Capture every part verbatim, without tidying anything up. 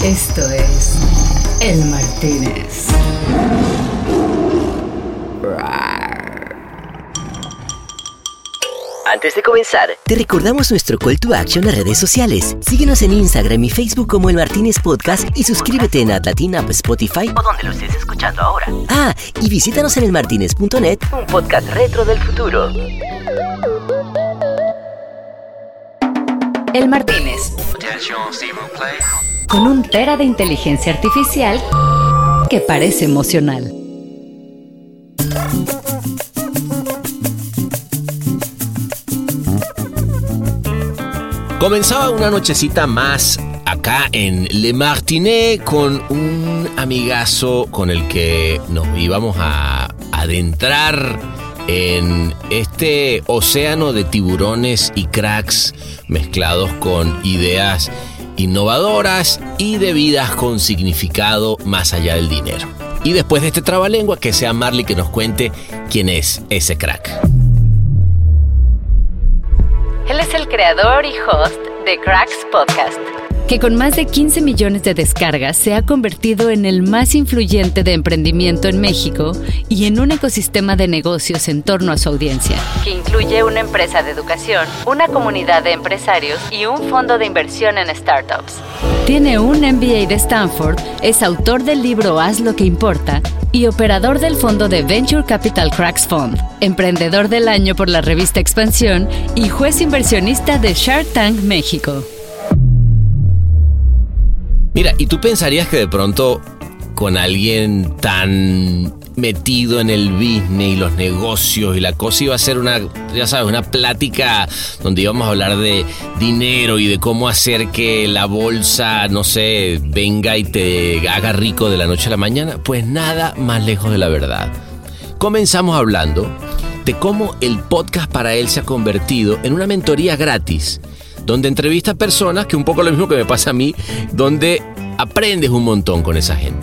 Esto es El Martínez. Antes de comenzar, te recordamos nuestro call to action en redes sociales. Síguenos en Instagram y Facebook como El Martínez Podcast y suscríbete en Atlatin App, Spotify o donde lo estés escuchando ahora. Ah, y visítanos en elmartinez punto net, un podcast retro del futuro. El Martínez. Con un tera de inteligencia artificial que parece emocional. Comenzaba una nochecita más acá en Le Martínez con un amigazo con el que nos íbamos a adentrar en este océano de tiburones y cracks mezclados con ideas innovadoras y de vidas con significado más allá del dinero. Y después de este trabalengua, que sea Marley que nos cuente quién es ese crack. Él es el creador y host de Cracks Podcast, que con más de quince millones de descargas se ha convertido en el más influyente de emprendimiento en México y en un ecosistema de negocios en torno a su audiencia, que incluye una empresa de educación, una comunidad de empresarios y un fondo de inversión en startups. Tiene un M B A de Stanford, es autor del libro Haz lo que importa y operador del fondo de Venture Capital Cracks Fund, emprendedor del año por la revista Expansión y juez inversionista de Shark Tank México. Mira, y tú pensarías que de pronto con alguien tan metido en el business y los negocios y la cosa iba a ser una, ya sabes, una plática donde íbamos a hablar de dinero y de cómo hacer que la bolsa, no sé, venga y te haga rico de la noche a la mañana. Pues nada más lejos de la verdad. Comenzamos hablando de cómo el podcast para él se ha convertido en una mentoría gratis, donde entrevista a personas, que un poco lo mismo que me pasa a mí, donde aprendes un montón con esa gente.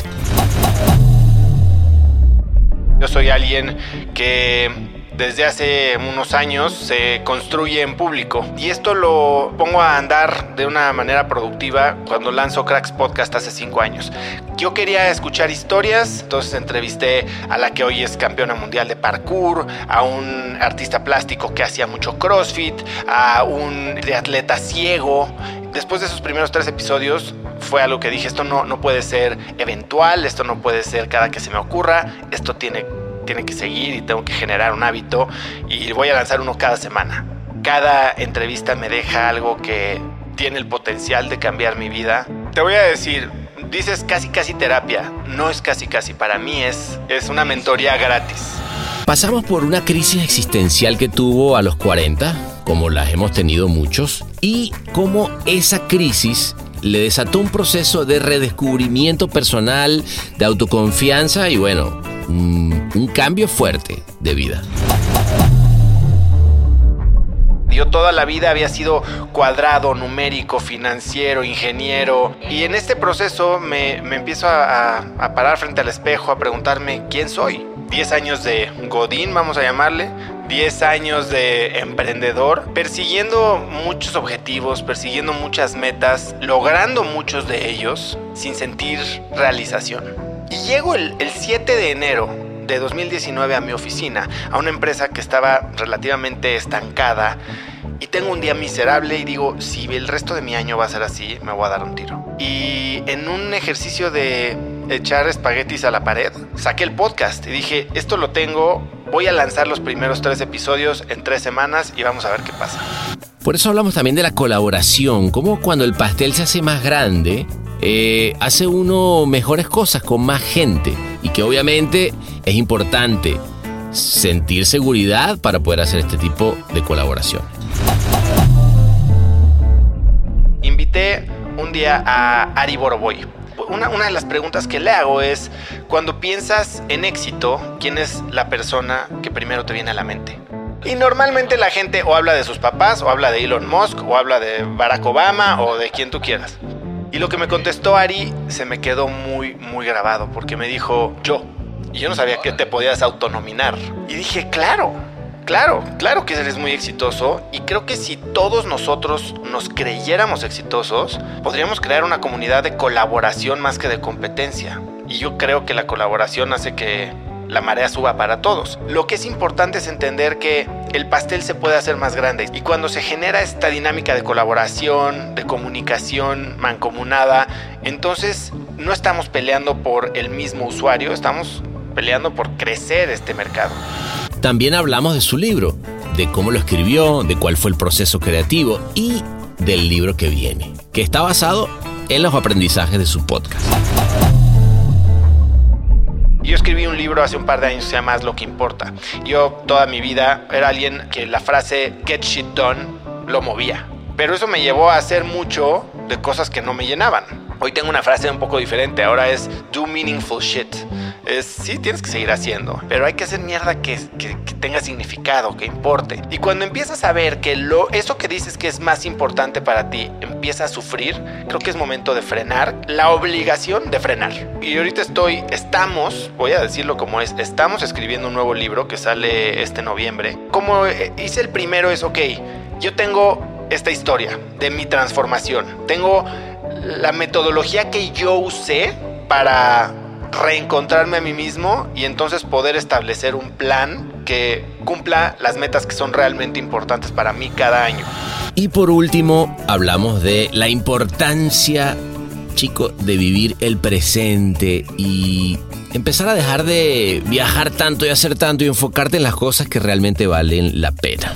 Yo soy alguien que desde hace unos años se construye en público y esto lo pongo a andar de una manera productiva cuando lanzo Cracks Podcast hace cinco años. Yo quería escuchar historias, entonces entrevisté a la que hoy es campeona mundial de parkour, a un artista plástico que hacía mucho CrossFit, a un de atleta ciego. Después de esos primeros tres episodios fue algo que dije, esto no, no puede ser eventual, esto no puede ser cada que se me ocurra, esto tiene, tiene que seguir y tengo que generar un hábito y voy a lanzar uno cada semana. Cada entrevista me deja algo que tiene el potencial de cambiar mi vida. Te voy a decir, dices casi casi terapia, no es casi casi, para mí es, es una mentoría gratis. Pasamos por una crisis existencial que tuvo a los cuarenta, como las hemos tenido muchos, y cómo esa crisis le desató un proceso de redescubrimiento personal, de autoconfianza y bueno, un, un cambio fuerte de vida. Yo toda la vida había sido cuadrado, numérico, financiero, ingeniero. Y en este proceso me, me empiezo a, a, a parar frente al espejo, a preguntarme quién soy. Diez años de godín, vamos a llamarle. Diez años de emprendedor, persiguiendo muchos objetivos, persiguiendo muchas metas, logrando muchos de ellos sin sentir realización. Y llego el, el siete de enero de dos mil diecinueve a mi oficina, a una empresa que estaba relativamente estancada, y tengo un día miserable y digo, si el resto de mi año va a ser así, me voy a dar un tiro. Y en un ejercicio de echar espaguetis a la pared, saqué el podcast y dije, esto lo tengo, voy a lanzar los primeros tres episodios en tres semanas y vamos a ver qué pasa. Por eso hablamos también de la colaboración, como cuando el pastel se hace más grande, eh, hace uno mejores cosas con más gente y que obviamente es importante sentir seguridad para poder hacer este tipo de colaboración. Invité un día a Ari Boroboy. Una, una de las preguntas que le hago es, cuando piensas en éxito, ¿quién es la persona que primero te viene a la mente? Y normalmente la gente o habla de sus papás, o habla de Elon Musk, o habla de Barack Obama, o de quien tú quieras. Y lo que me contestó Ari se me quedó muy, muy grabado, porque me dijo, yo. Y yo no sabía que te podías autonominar. Y dije, claro, Claro, claro que eres muy exitoso y creo que si todos nosotros nos creyéramos exitosos, podríamos crear una comunidad de colaboración más que de competencia. Y yo creo que la colaboración hace que la marea suba para todos. Lo que es importante es entender que el pastel se puede hacer más grande y cuando se genera esta dinámica de colaboración, de comunicación mancomunada, entonces no estamos peleando por el mismo usuario, estamos peleando por crecer este mercado. También hablamos de su libro, de cómo lo escribió, de cuál fue el proceso creativo y del libro que viene, que está basado en los aprendizajes de su podcast. Yo escribí un libro hace un par de años que se llama Haz lo que importa. Yo toda mi vida era alguien que la frase get shit done lo movía. Pero eso me llevó a hacer mucho de cosas que no me llenaban. Hoy tengo una frase un poco diferente. Ahora es do meaningful shit. Es, sí, tienes que seguir haciendo, pero hay que hacer mierda que, que, que tenga significado, que importe. Y cuando empiezas a ver que lo, eso que dices que es más importante para ti empieza a sufrir, creo que es momento de frenar, la obligación de frenar. Y ahorita estoy, estamos, voy a decirlo como es, estamos escribiendo un nuevo libro que sale este noviembre. Como hice el primero es, ok, yo tengo esta historia de mi transformación. Tengo la metodología que yo usé para reencontrarme a mí mismo y entonces poder establecer un plan que cumpla las metas que son realmente importantes para mí cada año. Y por último, hablamos de la importancia, chico, de vivir el presente y empezar a dejar de viajar tanto y hacer tanto y enfocarte en las cosas que realmente valen la pena.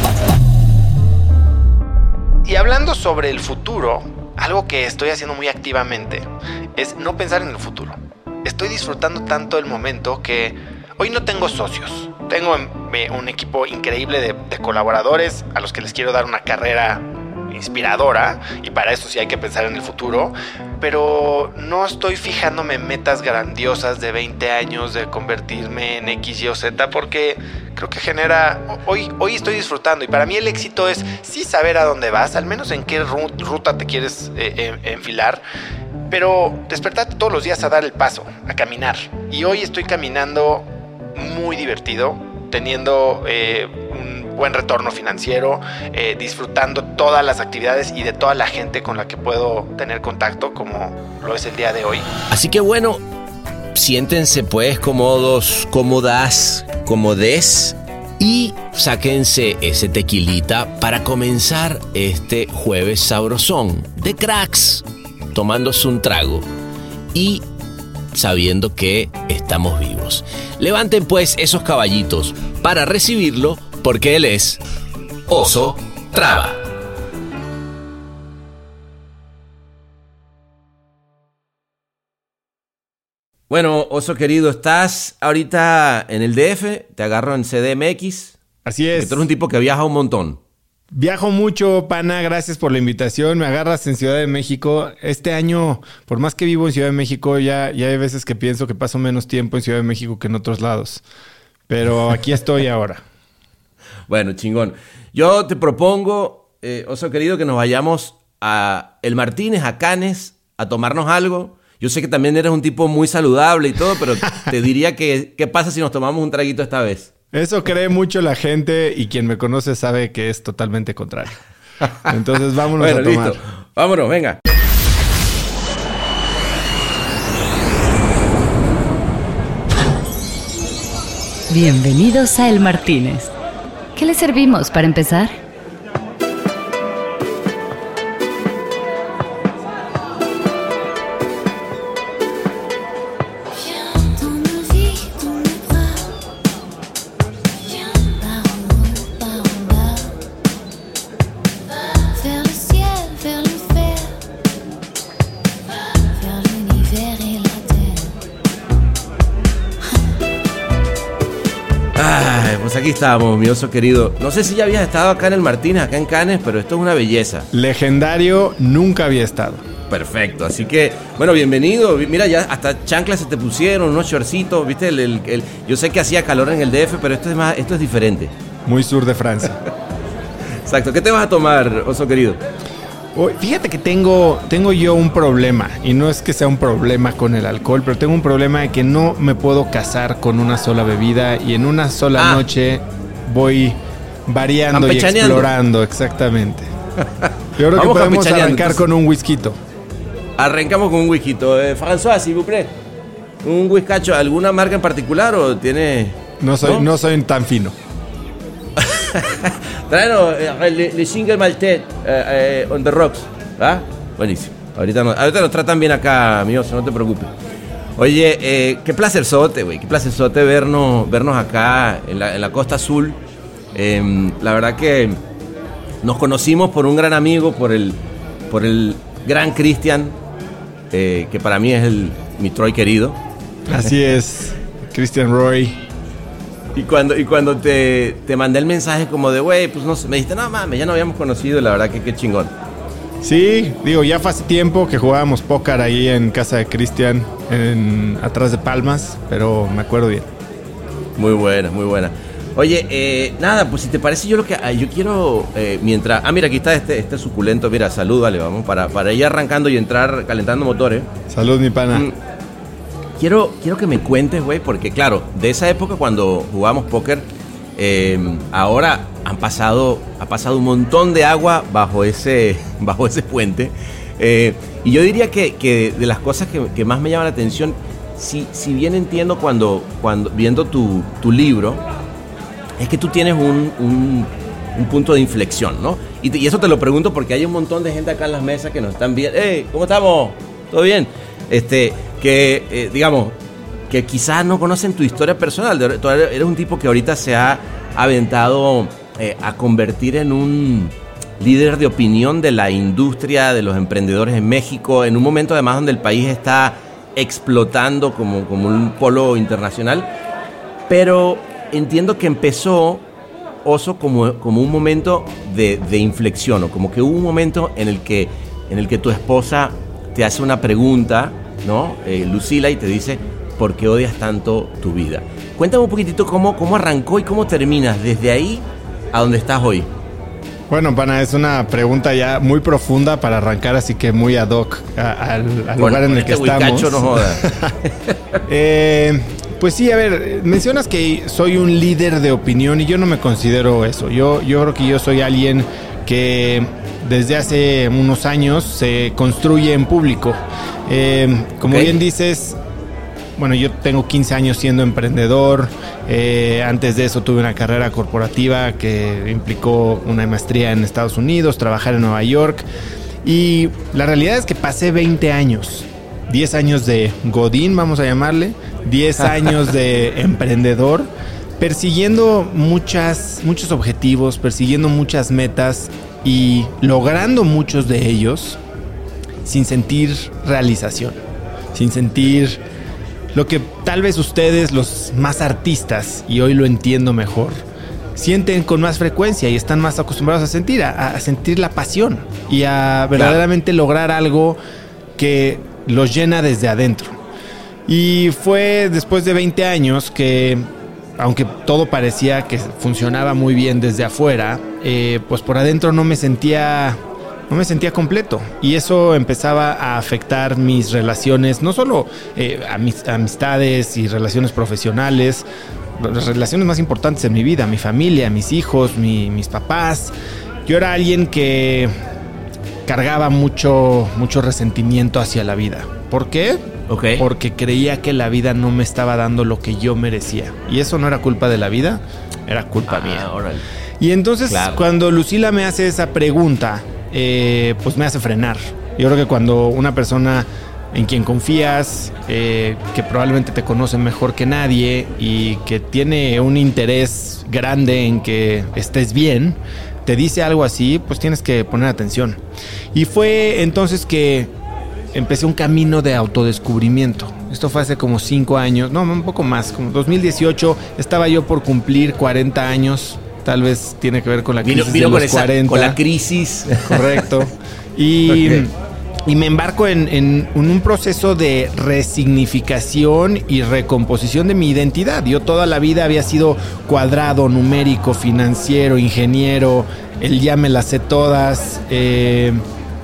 Y hablando sobre el futuro, algo que estoy haciendo muy activamente es no pensar en el futuro. Estoy disfrutando tanto el momento que hoy no tengo socios. Tengo un equipo increíble de, de colaboradores a los que les quiero dar una carrera inspiradora y para eso sí hay que pensar en el futuro, pero no estoy fijándome en metas grandiosas de veinte años de convertirme en X, Y o Z porque creo que genera, hoy, hoy estoy disfrutando y para mí el éxito es sí saber a dónde vas, al menos en qué ruta te quieres eh, enfilar, pero despertarte todos los días a dar el paso, a caminar. Y hoy estoy caminando muy divertido, teniendo eh, un buen retorno financiero, eh, disfrutando todas las actividades y de toda la gente con la que puedo tener contacto, como lo es el día de hoy. Así que bueno, siéntense pues cómodos, cómodas, cómodes y sáquense ese tequilita para comenzar este jueves sabrosón de cracks, tomándose un trago y sabiendo que estamos vivos. Levanten pues esos caballitos para recibirlo porque él es Oso Traba. Bueno, Oso querido, estás ahorita en el D F, te agarro en C D M X. Así es. Tú eres un tipo que viaja un montón. Viajo mucho, pana, gracias por la invitación. Me agarras en Ciudad de México. Este año, por más que vivo en Ciudad de México, ya, ya hay veces que pienso que paso menos tiempo en Ciudad de México que en otros lados. Pero aquí estoy ahora. Bueno, chingón. Yo te propongo, eh, Oso querido, que nos vayamos a El Martínez, a Cannes, a tomarnos algo. Yo sé que también eres un tipo muy saludable y todo, pero te diría que ¿qué pasa si nos tomamos un traguito esta vez? Eso cree mucho la gente y quien me conoce sabe que es totalmente contrario. Entonces vámonos bueno, a tomar. Listo. Vámonos, venga. Bienvenidos a El Martínez. ¿Qué le servimos para empezar? Aquí estamos, mi Oso querido. No sé si ya habías estado acá en el Martínez, acá en Cannes, pero esto es una belleza. Legendario, nunca había estado. Perfecto, así que, bueno, bienvenido. Mira, ya hasta chanclas se te pusieron, unos shortcitos, ¿viste? El, el, el, yo sé que hacía calor en el D F, pero esto es más, esto es diferente. Muy sur de Francia. Exacto. ¿Qué te vas a tomar, Oso querido? Fíjate que tengo, tengo yo un problema, y no es que sea un problema con el alcohol, pero tengo un problema de que no me puedo casar con una sola bebida y en una sola ah. noche voy variando y explorando, exactamente. Yo creo que podemos arrancar entonces, con un whisky. Arrancamos con un whisky. Eh, François, s'il vous plaît. ¿Un whiskacho, alguna marca en particular o tiene...? No soy, ¿no? No soy tan fino. Tráenos eh, le, le single maltet eh, eh, on the rocks. ¿Ah? Buenísimo. Ahorita, no, ahorita nos tratan bien acá, amigos, no te preocupes. Oye, eh, qué placerzote, güey. Qué placerzote vernos, vernos acá en la, en la Costa Azul. Eh, la verdad que nos conocimos por un gran amigo, por el, por el gran Cristian, eh, que para mí es el, mi Troy querido. Así es, Christian Roy. Y cuando, y cuando te, te mandé el mensaje como de, güey, pues no sé, me dijiste, no mames, ya no habíamos conocido, la verdad que qué chingón. Sí, digo, ya fue hace tiempo que jugábamos póker ahí en casa de Cristian, atrás de Palmas, pero me acuerdo bien. Muy buena, muy buena. Oye, eh, nada, pues si te parece, yo lo que yo quiero, eh, mientras... Ah, mira, aquí está este, este suculento, mira, salud, vale, vamos, para, para ir arrancando y entrar calentando motores. Salud, mi pana. Mm. Quiero, quiero que me cuentes, güey, porque claro, de esa época cuando jugábamos póker, eh, ahora han pasado, ha pasado un montón de agua bajo ese, bajo ese puente. Eh, y yo diría que, que de las cosas que, que más me llama la atención, si, si bien entiendo cuando, cuando viendo tu, tu libro, es que tú tienes un, un, un punto de inflexión, ¿no? Y, te, y eso te lo pregunto porque hay un montón de gente acá en las mesas que nos están viendo. ¡Hey! ¿Cómo estamos? ¿Todo bien? Este... que, eh, digamos, que quizás no conocen tu historia personal. Tú eres un tipo que ahorita se ha aventado eh, a convertir en un líder de opinión de la industria de los emprendedores en México, en un momento además donde el país está explotando como, como un polo internacional. Pero entiendo que empezó, Oso, como, como un momento de, de inflexión, o como que hubo un momento en el que, en el que tu esposa te hace una pregunta, ¿no? Eh, Lucila, y te dice, ¿por qué odias tanto tu vida? Cuéntame un poquitito cómo, cómo arrancó y cómo terminas desde ahí a donde estás hoy. Bueno, pana, es una pregunta ya muy profunda para arrancar, así que muy ad hoc a, a, al bueno, lugar en el que este estamos. No joda. eh, pues sí, a ver, mencionas que soy un líder de opinión y yo no me considero eso. Yo, yo creo que yo soy alguien que desde hace unos años se construye en público. Eh, como okay. bien dices, bueno, yo tengo quince años siendo emprendedor. Eh, antes de eso tuve una carrera corporativa que implicó una maestría en Estados Unidos, trabajar en Nueva York. Y la realidad es que pasé veinte años, diez años de godín, vamos a llamarle, diez años de emprendedor, persiguiendo muchas, muchos objetivos, persiguiendo muchas metas y logrando muchos de ellos sin sentir realización, sin sentir lo que tal vez ustedes, los más artistas, y hoy lo entiendo mejor, sienten con más frecuencia y están más acostumbrados a sentir, a, a sentir la pasión y a verdaderamente claro. lograr algo que los llena desde adentro. Y fue después de veinte años que, aunque todo parecía que funcionaba muy bien desde afuera, eh, pues por adentro no me sentía... No me sentía completo y eso empezaba a afectar mis relaciones, no solo eh, amis- amistades y relaciones profesionales, las relaciones más importantes en mi vida, mi familia, mis hijos, mi, mis papás. Yo era alguien que cargaba mucho, mucho resentimiento hacia la vida. ¿Por qué? Okay. Porque creía que la vida no me estaba dando lo que yo merecía. Y eso no era culpa de la vida, era culpa ah, mía. Órale. Y entonces claro. cuando Lucila me hace esa pregunta, Eh, pues me hace frenar. Yo creo que cuando una persona en quien confías, eh, que probablemente te conoce mejor que nadie y que tiene un interés grande en que estés bien, te dice algo así, pues tienes que poner atención. Y fue entonces que empecé un camino de autodescubrimiento. Esto fue hace como cinco años, no, un poco más, como dos mil dieciocho, estaba yo por cumplir cuarenta años. Tal vez tiene que ver con la crisis vino, vino de los con esa, cuarenta. Con la crisis. Correcto. Y, okay. y me embarco en, en, en un proceso de resignificación y recomposición de mi identidad. Yo toda la vida había sido cuadrado, numérico, financiero, ingeniero, el ya me las sé todas, eh,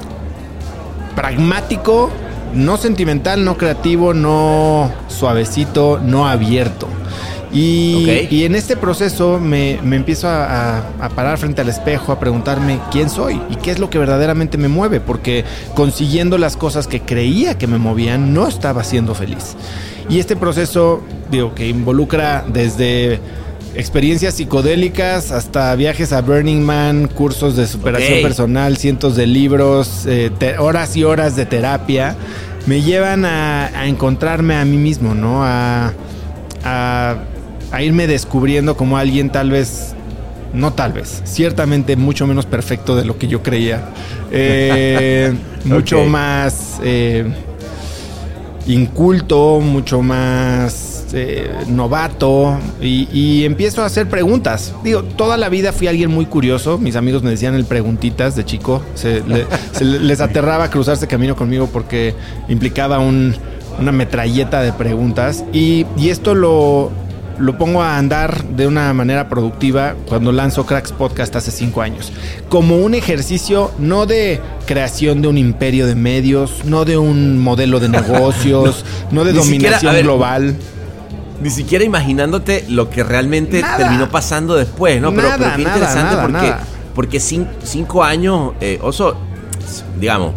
pragmático, no sentimental, no creativo, no suavecito, no abierto. Y, okay. y en este proceso me, me empiezo a, a, a parar frente al espejo, a preguntarme quién soy y qué es lo que verdaderamente me mueve, porque consiguiendo las cosas que creía que me movían, no estaba siendo feliz. Y este proceso, digo, que involucra desde experiencias psicodélicas hasta viajes a Burning Man, cursos de superación okay. personal, cientos de libros, eh, te, horas y horas de terapia, me llevan a, a encontrarme a mí mismo, ¿no? A, a, a irme descubriendo como alguien tal vez, no tal vez, ciertamente mucho menos perfecto de lo que yo creía. Eh, mucho okay. más eh, inculto, mucho más eh, novato y, y empiezo a hacer preguntas. Digo, toda la vida fui alguien muy curioso. Mis amigos me decían el preguntitas de chico. Se, le, se les aterraba cruzarse camino conmigo porque implicaba un, una metralleta de preguntas y, y esto lo... lo pongo a andar de una manera productiva cuando lanzo Cracks Podcast hace cinco años. Como un ejercicio no de creación de un imperio de medios, no de un modelo de negocios, no, no de dominación siquiera, ver, global. Ni siquiera imaginándote lo que realmente nada. terminó pasando después, ¿no? Pero, nada, pero qué nada, interesante nada, porque, nada. porque cinco, cinco años, eh, Oso, digamos,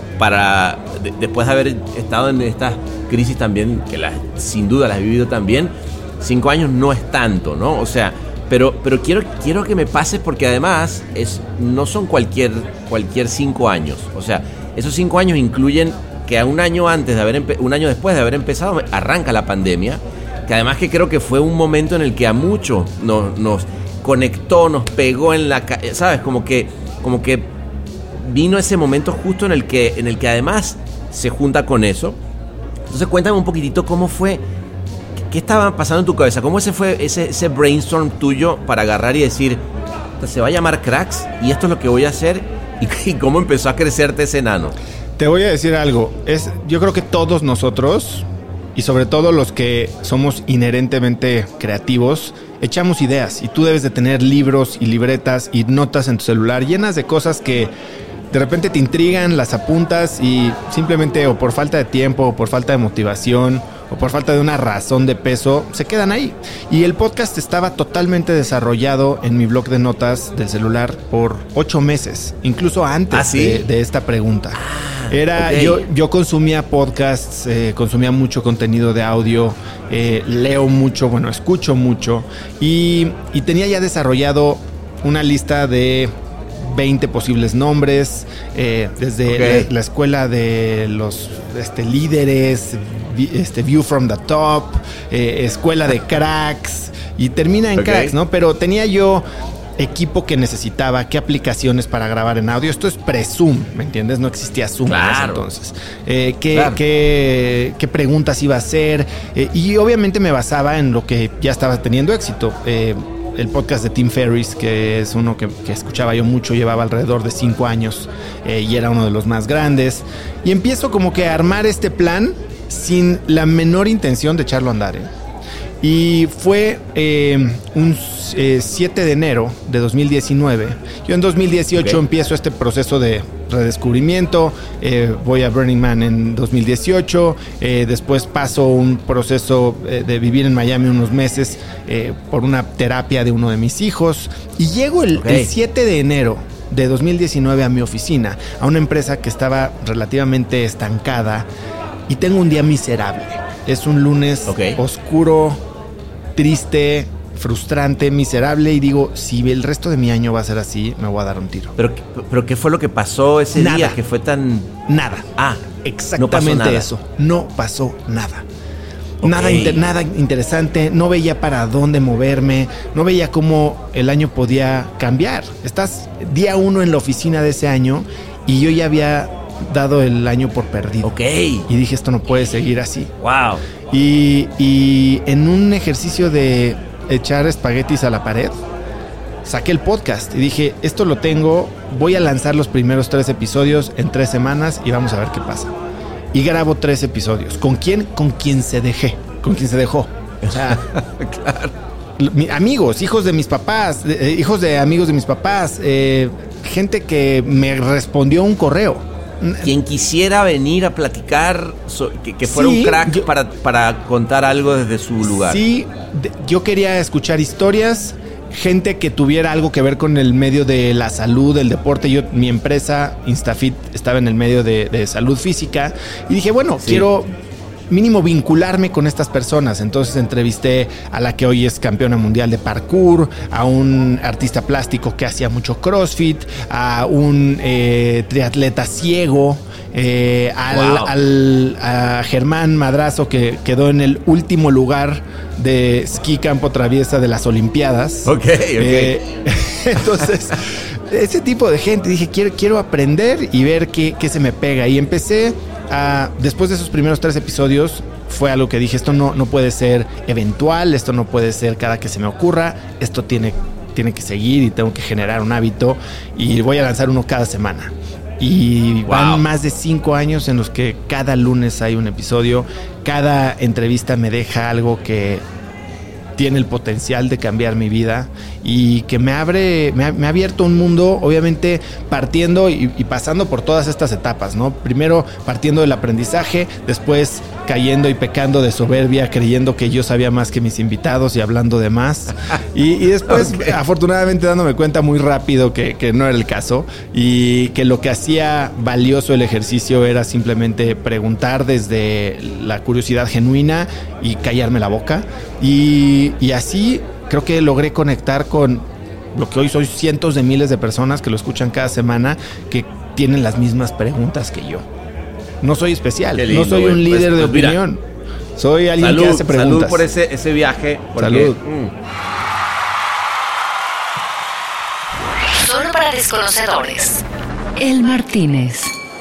para de, después de haber estado en estas crisis también, que las, sin duda las he vivido también, Cinco años no es tanto, ¿no? O sea, pero, pero quiero, quiero que me pases porque además es, no son cualquier, cualquier cinco años. O sea, esos cinco años incluyen que a un año antes de haber empe- un año después de haber empezado arranca la pandemia, que además que creo que fue un momento en el que a muchos nos, nos conectó, nos pegó en la, ¿sabes? Como que, como que vino ese momento justo en el que, en el que además se junta con eso. Entonces cuéntame un poquitito cómo fue. ¿Qué estaba pasando en tu cabeza? ¿Cómo ese fue ese, ese brainstorm tuyo para agarrar y decir, se va a llamar Cracks y esto es lo que voy a hacer? ¿Y, y cómo empezó a crecerte ese enano? Te voy a decir algo. Es, yo creo que todos nosotros, y sobre todo los que somos inherentemente creativos, echamos ideas. Y tú debes de tener libros y libretas y notas en tu celular llenas de cosas que de repente te intrigan, las apuntas y simplemente o por falta de tiempo o por falta de motivación o por falta de una razón de peso, se quedan ahí. Y el podcast estaba totalmente desarrollado en mi blog de notas del celular por ocho meses, incluso antes ¿Ah, sí? de, de esta pregunta. Era, okay. yo, yo consumía podcasts, eh, consumía mucho contenido de audio, eh, leo mucho, bueno, escucho mucho y, y tenía ya desarrollado una lista de veinte posibles nombres, eh, desde okay. la, la escuela de los este, líderes, este, View from the Top, eh, escuela de cracks, y termina en okay. cracks, ¿no? Pero tenía yo equipo que necesitaba, qué aplicaciones para grabar en audio. Esto es pre-Zoom, ¿me entiendes? No existía Zoom claro. en ese entonces. Eh, ¿qué, claro. qué, ¿Qué preguntas iba a hacer? Eh, y obviamente me basaba en lo que ya estaba teniendo éxito. Eh, el podcast de Tim Ferriss, que es uno que, que escuchaba yo mucho, llevaba alrededor de cinco años eh, y era uno de los más grandes. Y empiezo como que a armar este plan sin la menor intención de echarlo a andar, ¿eh? Y fue eh, un eh, siete de enero de dos mil diecinueve. Yo en dos mil dieciocho okay. empiezo este proceso de redescubrimiento. Eh, voy a Burning Man en dos mil dieciocho. Eh, después paso un proceso eh, de vivir en Miami unos meses eh, por una terapia de uno de mis hijos. Y llego el, okay. el siete de enero de dos mil diecinueve a mi oficina, a una empresa que estaba relativamente estancada. Y tengo un día miserable. Es un lunes okay. oscuro, triste, frustrante, miserable, y digo, si el resto de mi año va a ser así, me voy a dar un tiro. Pero, pero ¿qué fue lo que pasó ese nada. día que fue tan...? Nada. Ah, exactamente no pasó nada. Eso. No pasó nada. Okay. Nada, inter, nada interesante, no veía para dónde moverme, no veía cómo el año podía cambiar. Estás día uno en la oficina de ese año y yo ya había dado el año por perdido. Ok. Y dije, esto no puede seguir así. Wow. Y, y en un ejercicio de echar espaguetis a la pared, saqué el podcast y dije, esto lo tengo, voy a lanzar los primeros tres episodios en tres semanas y vamos a ver qué pasa. Y grabo tres episodios. ¿Con quién? Con quien se dejé. Con quien se dejó. O sea, claro. Mi, amigos, hijos de mis papás, eh, hijos de amigos de mis papás, eh, gente que me respondió un correo. quien quisiera venir a platicar, so, que, que fuera sí, un crack yo, para, para contar algo desde su lugar. Sí, de, yo quería escuchar historias, gente que tuviera algo que ver con el medio de la salud, el deporte. Yo, mi empresa, Instafit, estaba en el medio de, de salud física y dije, bueno, sí. quiero mínimo vincularme con estas personas. Entonces entrevisté a la que hoy es campeona mundial de parkour, a un artista plástico que hacía mucho CrossFit, a un eh, triatleta ciego, eh, al, wow. al, a Germán Madrazo, que quedó en el último lugar de esquí campo traviesa de las Olimpiadas. Ok, ok. Eh, entonces, ese tipo de gente, dije, quiero, quiero aprender y ver qué, qué se me pega. Y empecé a, después de esos primeros tres episodios, fue algo que dije, esto no, no puede ser eventual, esto no puede ser cada que se me ocurra, esto tiene, tiene que seguir y tengo que generar un hábito y voy a lanzar uno cada semana. Y van wow. más de cinco años en los que cada lunes hay un episodio, cada entrevista me deja algo que tiene el potencial de cambiar mi vida y que me abre, me ha, me ha abierto un mundo, obviamente partiendo y, y pasando por todas estas etapas, ¿no? Primero partiendo del aprendizaje, después cayendo y pecando de soberbia, creyendo que yo sabía más que mis invitados y hablando de más. Y, y después, okay. afortunadamente, dándome cuenta muy rápido que, que no era el caso y que lo que hacía valioso el ejercicio era simplemente preguntar desde la curiosidad genuina y callarme la boca. Y, y así creo que logré conectar con lo que hoy son cientos de miles de personas que lo escuchan cada semana, que tienen las mismas preguntas que yo. No soy especial, lindo, no soy un wey. líder pues, de pues opinión. Mira, soy alguien salud, que hace preguntas. Salud por ese, ese viaje. Porque, salud. Mm. Solo para desconocedores. El Martínez.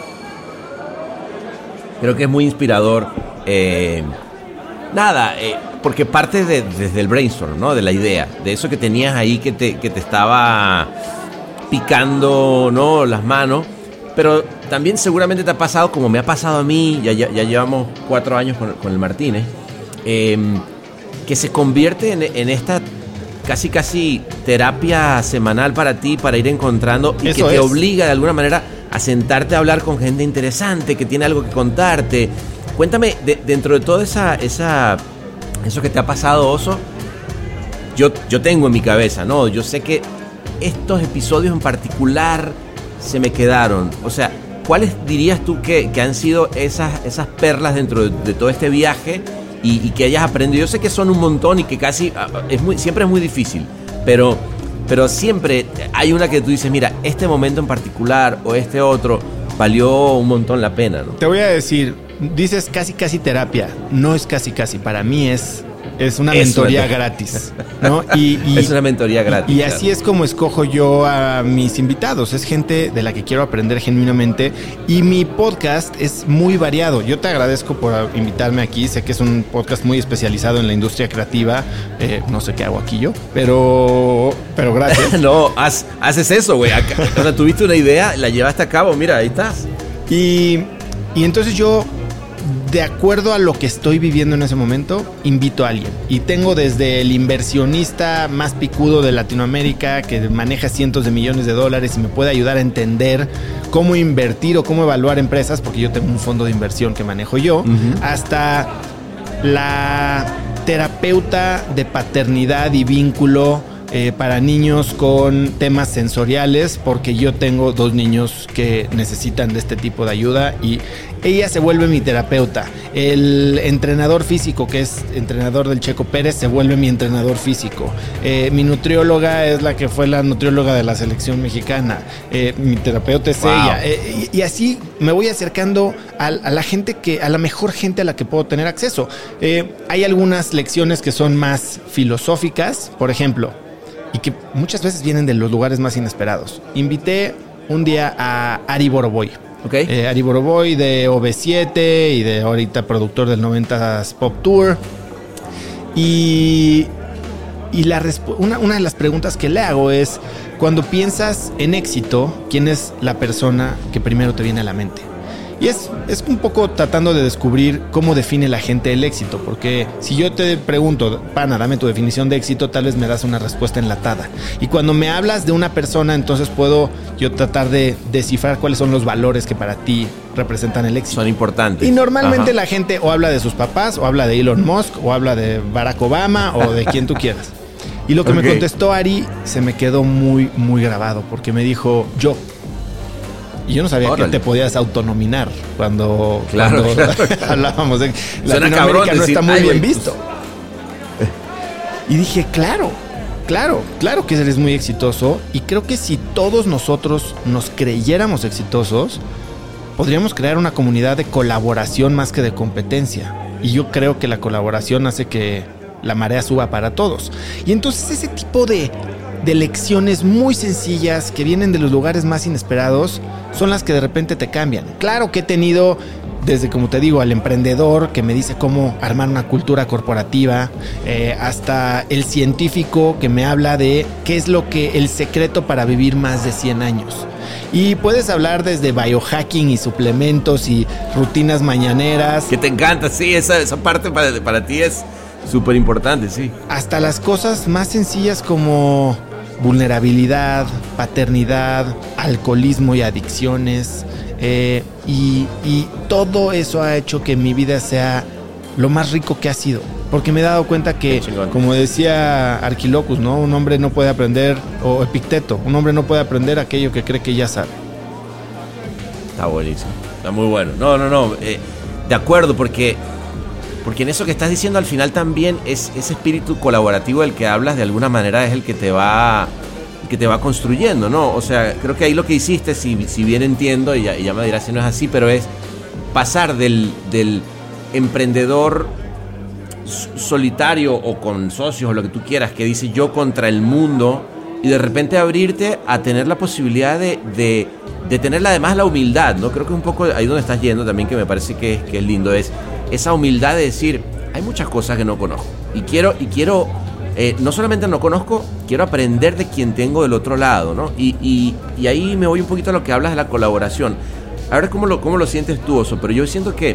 Creo que es muy inspirador. Eh, nada, eh, porque parte de, desde el brainstorm, ¿no? De la idea, de eso que tenías ahí que te, que te estaba picando, ¿no? Las manos. Pero también seguramente te ha pasado, como me ha pasado a mí, ya, ya, ya llevamos cuatro años con, con el Martínez, eh, que se convierte en, en esta casi casi terapia semanal para ti, para ir encontrando y Eso que te es. obliga de alguna manera a sentarte a hablar con gente interesante, que tiene algo que contarte. Cuéntame, de, dentro de toda esa, esa eso que te ha pasado, Oso, yo, yo tengo en mi cabeza, ¿no? Yo sé que estos episodios en particular se me quedaron. O sea, ¿cuáles dirías tú que, que han sido esas, esas perlas dentro de, de todo este viaje y, y que hayas aprendido? Yo sé que son un montón y que casi es muy, siempre es muy difícil, pero, pero siempre hay una que tú dices, mira, este momento en particular o este otro valió un montón la pena, ¿no? Te voy a decir, dices casi casi terapia, no es casi casi, para mí es... Es una es mentoría una... gratis, ¿no? Y, y, es una mentoría gratis. Y, y así claro. es como escojo yo a mis invitados. Es gente de la que quiero aprender genuinamente. Y mi podcast es muy variado. Yo te agradezco por invitarme aquí. Sé que es un podcast muy especializado en la industria creativa. Eh, no sé qué hago aquí yo, pero, pero gracias. No, haz, haces eso, güey. O sea, tuviste una idea, la llevaste a cabo. Mira, ahí estás. Y, y entonces yo... de acuerdo a lo que estoy viviendo en ese momento, invito a alguien. Y tengo desde el inversionista más picudo de Latinoamérica, que maneja cientos de millones de dólares y me puede ayudar a entender cómo invertir o cómo evaluar empresas, porque yo tengo un fondo de inversión que manejo yo, uh-huh. hasta la terapeuta de paternidad y vínculo Eh, para niños con temas sensoriales, porque yo tengo dos niños que necesitan de este tipo de ayuda y ella se vuelve mi terapeuta. El entrenador físico, que es entrenador del Checo Pérez, se vuelve mi entrenador físico. Eh, mi nutrióloga es la que fue la nutrióloga de la selección mexicana. Eh, mi terapeuta es wow. ella. Eh, y, y así me voy acercando a, a la gente que, a la mejor gente a la que puedo tener acceso. Eh, hay algunas lecciones que son más filosóficas, por ejemplo, y que muchas veces vienen de los lugares más inesperados. Invité un día a Ari Boroboy. Okay. Eh, Ari Boroboy de O V siete y de ahorita productor del noventas Pop Tour. Y, y la resp- una, una de las preguntas que le hago es, cuando piensas en éxito, ¿quién es la persona que primero te viene a la mente? Y es, es un poco tratando de descubrir cómo define la gente el éxito, porque si yo te pregunto, pana, dame tu definición de éxito, tal vez me das una respuesta enlatada. Y cuando me hablas de una persona, entonces puedo yo tratar de descifrar cuáles son los valores que para ti representan el éxito. Son importantes. Y normalmente Ajá. la gente o habla de sus papás, o habla de Elon Musk, o habla de Barack Obama, o de quien tú quieras. Y lo que okay. me contestó Ari se me quedó muy, muy grabado, porque me dijo, yo. Y yo no sabía Órale. que te podías autonominar cuando, claro, cuando claro, claro. hablábamos de Suena Latinoamérica no decir, está muy bien wey, visto. Y dije, claro, claro, claro que eres muy exitoso. Y creo que si todos nosotros nos creyéramos exitosos, podríamos crear una comunidad de colaboración más que de competencia. Y yo creo que la colaboración hace que la marea suba para todos. Y entonces ese tipo de, de lecciones muy sencillas que vienen de los lugares más inesperados son las que de repente te cambian. Claro que he tenido desde, como te digo, al emprendedor que me dice cómo armar una cultura corporativa, eh, hasta el científico que me habla de qué es lo que el secreto para vivir más de cien años. Y puedes hablar desde biohacking y suplementos y rutinas mañaneras. Que te encanta, sí, esa, esa parte para, para ti es súper importante, sí. Hasta las cosas más sencillas como vulnerabilidad, paternidad, alcoholismo y adicciones. Eh, y, y todo eso ha hecho que mi vida sea lo más rico que ha sido. Porque me he dado cuenta que, como decía Arquilocus, ¿no? Un hombre no puede aprender, o Epicteto, un hombre no puede aprender aquello que cree que ya sabe. Está buenísimo, está muy bueno. No, no, no, eh, de acuerdo, porque, porque en eso que estás diciendo al final también es ese espíritu colaborativo del que hablas, de alguna manera es el que te va... que te va construyendo, ¿no? O sea, creo que ahí lo que hiciste, si, si bien entiendo, y ya, y ya me dirás si no es así, pero es pasar del, del emprendedor solitario o con socios o lo que tú quieras, que dice yo contra el mundo, y de repente abrirte a tener la posibilidad de, de, de tener además la humildad, ¿no? Creo que un poco ahí donde estás yendo también, que me parece que, que es lindo, es esa humildad de decir, hay muchas cosas que no conozco, y quiero, y quiero Eh, no solamente no conozco, quiero aprender de quien tengo del otro lado, ¿no? Y, y, y ahí me voy un poquito a lo que hablas de la colaboración. A ver cómo lo, cómo lo sientes tú, Oso, pero yo siento que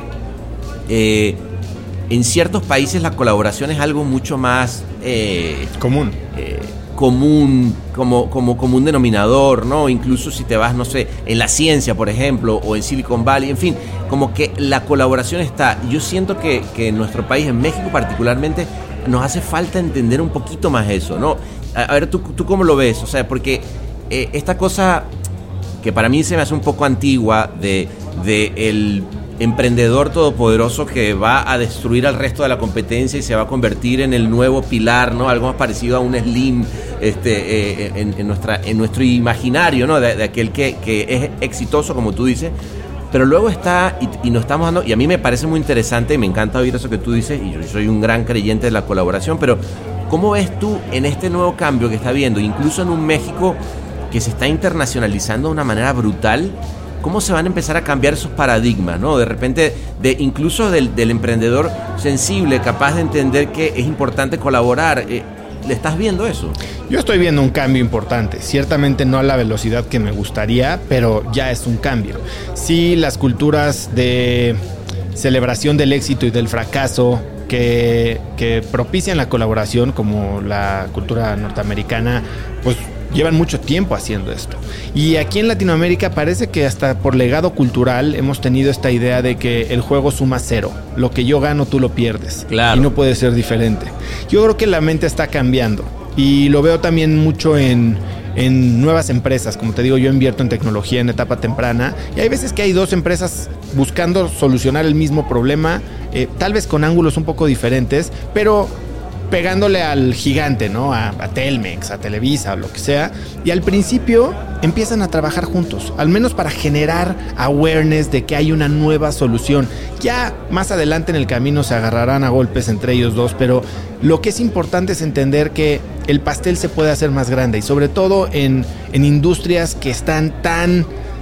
eh, en ciertos países la colaboración es algo mucho más... Eh, común. Eh, común, como, como, como un denominador, ¿no? Incluso si te vas, no sé, en la ciencia, por ejemplo, o en Silicon Valley, en fin, como que la colaboración está. Yo siento que, que en nuestro país, en México particularmente, nos hace falta entender un poquito más eso, ¿no? A, a ver, ¿tú, ¿tú cómo lo ves? O sea, porque eh, esta cosa que para mí se me hace un poco antigua de, de el emprendedor todopoderoso que va a destruir al resto de la competencia y se va a convertir en el nuevo pilar, ¿no? Algo más parecido a un Slim este, eh, en, en, nuestra, en nuestro imaginario, ¿no? De, de aquel que, que es exitoso, como tú dices. Pero luego está, y, y nos estamos dando, y a mí me parece muy interesante y me encanta oír eso que tú dices, y yo soy un gran creyente de la colaboración, pero ¿cómo ves tú en este nuevo cambio que está habiendo, incluso en un México que se está internacionalizando de una manera brutal? ¿Cómo se van a empezar a cambiar esos paradigmas, ¿no? De repente, de, incluso del, del emprendedor sensible, capaz de entender que es importante colaborar. Eh, ¿Le estás viendo eso? Yo estoy viendo un cambio importante. Ciertamente no a la velocidad que me gustaría, pero ya es un cambio. Sí, las culturas de celebración del éxito y del fracaso que, que propician la colaboración, como la cultura norteamericana, pues llevan mucho tiempo haciendo esto. Y aquí en Latinoamérica parece que hasta por legado cultural hemos tenido esta idea de que el juego suma cero. Lo que yo gano, tú lo pierdes. Claro. Y no puede ser diferente. Yo creo que la mente está cambiando. Y lo veo también mucho en, en nuevas empresas. Como te digo, yo invierto en tecnología en etapa temprana. Y hay veces que hay dos empresas buscando solucionar el mismo problema, eh, tal vez con ángulos un poco diferentes, pero pegándole al gigante, ¿no? A, a Telmex, a Televisa, o lo que sea. Y al principio empiezan a trabajar juntos, al menos para generar awareness de que hay una nueva solución. Ya más adelante en el camino se agarrarán a golpes entre ellos dos, pero lo que es importante es entender que el pastel se puede hacer más grande, y sobre todo en, en industrias que están tan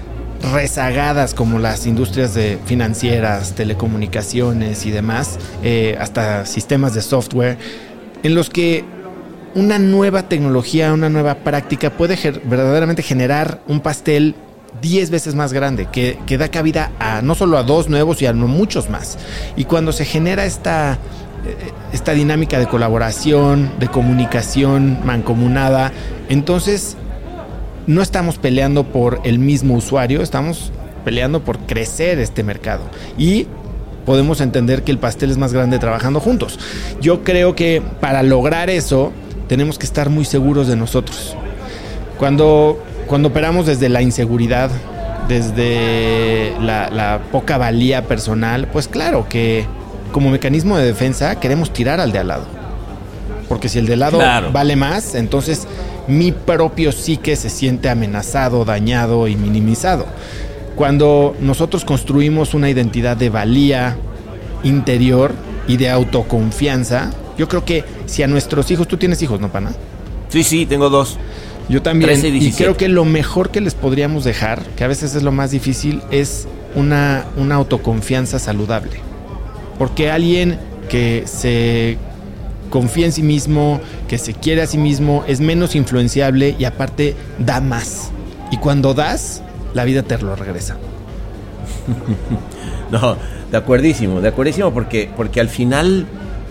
rezagadas como las industrias de financieras, telecomunicaciones y demás, eh, hasta sistemas de software, en los que una nueva tecnología, una nueva práctica puede ger- verdaderamente generar un pastel diez veces más grande, que, que da cabida a no solo a dos nuevos y a muchos más. Y cuando se genera esta, esta dinámica de colaboración, de comunicación mancomunada, entonces no estamos peleando por el mismo usuario, estamos peleando por crecer este mercado. Y podemos entender que el pastel es más grande trabajando juntos. Yo creo que para lograr eso tenemos que estar muy seguros de nosotros. Cuando, cuando operamos desde la inseguridad, desde la, la poca valía personal, pues claro que como mecanismo de defensa queremos tirar al de al lado. Porque si el de al lado claro. vale más, entonces mi propio psique se siente amenazado, dañado y minimizado. Cuando nosotros construimos una identidad de valía interior y de autoconfianza, yo creo que si a nuestros hijos, tú tienes hijos, ¿no, pana? Sí, sí, tengo dos. Yo también, trece y, y creo que lo mejor que les podríamos dejar, que a veces es lo más difícil, es una, una autoconfianza saludable. Porque alguien que se confía en sí mismo, que se quiere a sí mismo, es menos influenciable y aparte da más. Y cuando das, la vida te lo regresa. No, de acuerdísimo, de acuerdísimo, porque, porque al final